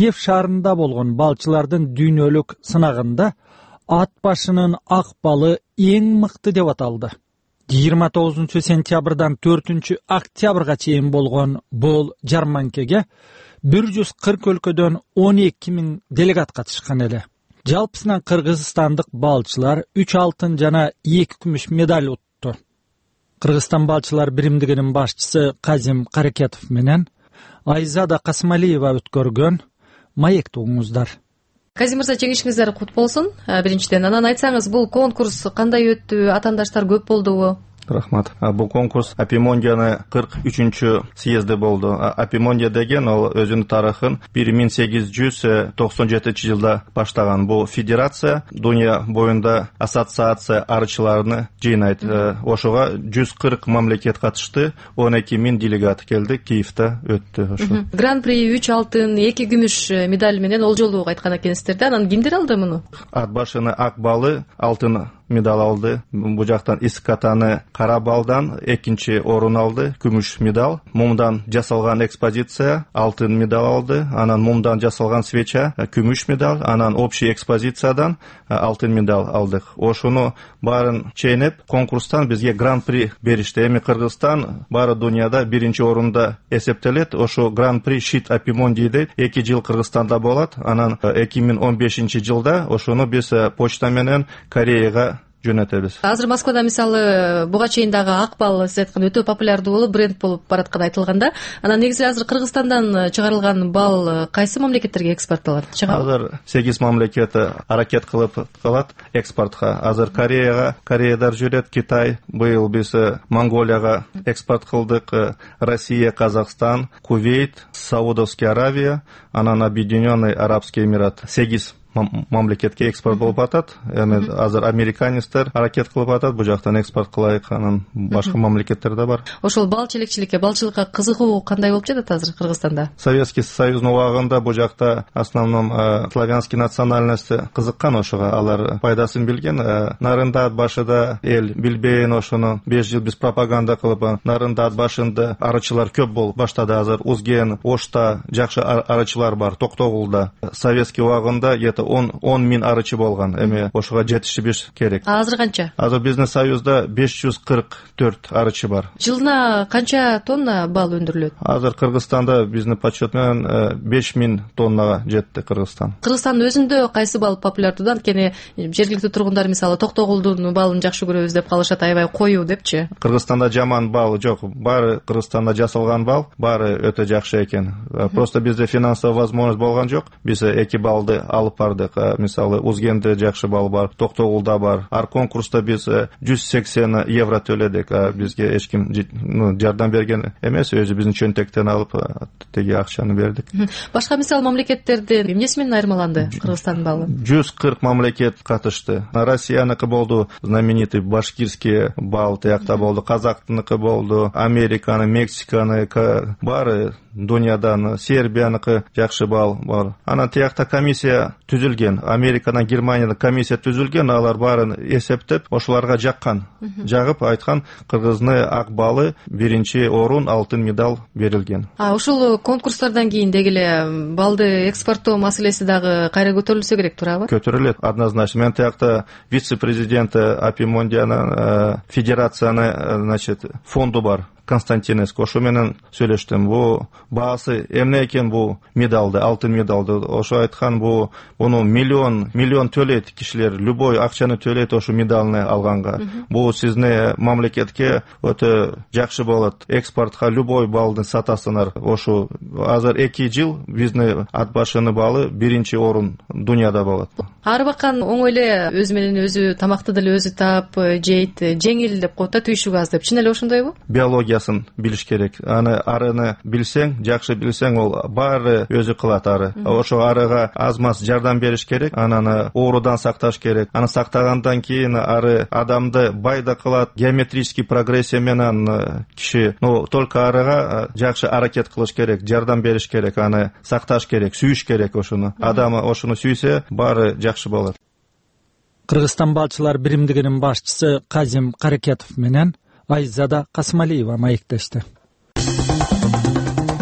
U: Киев шаарында болгон балчылардын дүйнөлүк сынагында ат башынын ак балы эң мыкты деп аталды. жыйырма тогузунчу сентябрдан төртүнчү октябрга чейин болгон бул жарманкеге бир жүз кырк өлкөдөн он эки миң делегат катышкан эле. Жалпысынан кыргызстандык балчылар үч алтын жана эки күмүш медаль утту. Кыргызстан балчылар биримдигинин башчысы Казим Каракетов менен Айзада Касмалиева өткөргөн маектүү уңуздар.
A: Казим мырза, жеңишиңиздер кут болсун. Биринчиден, анан айтсаңыз, бул конкурс кандай өттү? Атаандаштар көп болдубу?
N: Рахмат. Бул конкурс Апимондияны кырк үчүнчү съезди болду. Апимондия деген ол өзүнүн тарыхын бир миң сегиз жүз токсон жетинчи жылда баштаган. Бул федерация, дүйнө боюнда ассоциация арычыларыны жыйнайт. Ошого жүз кырк мамлекет катышты, он эки миң делегат келди, Киевде өттү ошо.
A: Гран-при үч алтын, эки күмүш медаль менен ол жолу айткан экенсиздер да. Анан кимдер алды муну?
N: Ат башыны ак балы алтын медаль алды. Бул жактан Искатаны кара балдан экинчи орун алды, күмүш медаль. Мумдан жасалган экспозиция алтын медаль алды. Анан мумдан жасалган свеча күмүш медаль, анан общий экспозициядан алтын медаль алдык. Ошону баарын чейнеп, конкурстан бизге гран-при беришти. Эми Кыргызстан баары дүйнөдө биринчи орунда эсептелет. Ошо гран-при Шит Апимондийде эки жыл Кыргызстанда болот. Анан эки миң он бешинчи жылда ошону биз почта менен Кореяга жөнөтөбүз.
A: Азыр Москвада мисалы буга чейин дагы ак бал сиз айткан өтө популярдуу болуп, бренд болуп бараткан айтылганда, анан негизи азыр Кыргызстандан чыгарылган бал кайсы мамлекеттерге экспортталат?
N: Азыр сегиз мамлекет аракет кылып калат экспортко. Азыр Кореяга, Кореядар жүрөт, Китай, быйыл биз Монголияга экспорт кылдык, Россия, Казакстан, Кувейт, Саудовская Аравия, анан Объединенный Арабский Эмират. сегиз мамлекетке экспорт болуп атат. Эми азыр американецтер аракет кылып атат, бул жактан экспорт кылайык, анан башка мамлекеттер да бар.
A: Ошол бал челекчиликке, балчылыкка кызыгуу кандай болуп жатат азыр Кыргызстанда?
N: Советский Союздун убагында бул жакта основном славянский национальности кызыккан ошого, алар пайдасын билген. Нарында ат башыда эл билбейин ошону беш жыл биз пропаганда кылып, нарында ат башында арычылар көп болуп баштады. Азыр Узген, Ошта жакшы арычылар бар, Токтогулда. Советский убагында где-то он миң арычы болгон. Эми ошого жетишибиз керек.
A: А азыр канча?
N: Азыр биздин союзда беш жүз кырк төрт арычы бар.
A: Жылына канча тонна бал өндүрүлөт?
N: Азыр Кыргызстанда биздин подсчет менен беш миң тоннага жетти Кыргызстан.
A: Кыргызстандын өзүндө кайсы бал популярдуу? Анткени жергиликтүү тургундар мисалы Токтогулдун балын жакшы көрөбүз деп калышат, аябай коюу депчи.
N: Кыргызстанда жаман бал жок. Баары Кыргызстанда жасалган бал, баары өтө жакшы экен. Просто бизде финансовый возможность болгон жок. Биз эки балды алып бардык. Мисалы Узгенде жакшы бал бар, Токтогулда бар. Ар конкурста биз жүз сексен евро төлөдүк. Бизге эч ким жардам берген эмес, өзү биздин чөнтөктөн алып теги акчаны бердик.
A: Башка мисалы мамлекеттерде эмнеси менен айырмаланды Кыргызстандын балы?
N: жүз кырк мамлекет катышты. Россияныкы болду, знаменитый башкирский бал тиякта болду, Казактыныкы болду, Американы, Мексиканы баары дүйнөдөн, Сербияныкы жакшы бал бар. Анан тиякта комиссия түзүлген, Америкадан, Германиядан комиссия түзүлген, алар баарын эсептеп, ошоларга жаккан. Жагып айткан, Кыргыздын ак балы биринчи орун, алтын медаль берилген.
A: А ушул конкурстардан кийин деги эле балды экспорттоо маселеси дагы кайра көтөрүлсө керек, туурабы?
N: Көтөрүлөт, однозначно. Мен тиякта вице-президент Апимондиянын федерацияны, значит, фонду бар. Константинеско, ошо менен сүйлөштүм. Бу баасы эмне экен бу медалды, алтын медалды. Ошо айткан, бу буну миллион миллион төлөйт кишилер, любой акчаны төлөйт ошо медалны алганга. Бу сиздин мамлекетке өтө жакшы болот. Экспортко любой балды сатасыңар. Ошо азыр эки жыл биздин ат башыны балы биринчи орун дүйнөдө болот.
A: Ары бакан оңой эле өзү менен өзү тамакты деле өзү таап жейт, жеңил деп коет да, түйшүгү аз деп. Чын эле ошондойбу?
N: Биология билиш керек. Аны арыны билсең, жакшы билсең, ол баары өзү кылат ары. Ошо арыга аз-маз жардам бериш керек, анан оорудан сакташ керек. Аны сактагандан кийин ары адамды бай да кылат, геометрический прогрессия менен киши, ну, только арыга жакшы аракет кылыш керек, жардам бериш керек, аны сакташ керек, сүйүш керек ошону. Адам ошону сүйсө, баары жакшы болот.
U: Кыргызстан балчылар биримдигинин башчысы Казим Каракетов менен Айзада Касмалиева маектешти.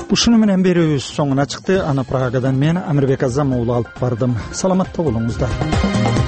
U: Ушуну менен берүүбүз соңуна чыкты. Аны Прагадан мен Амирбек Азам уулу алып бардым. Саламатта болуңуздар.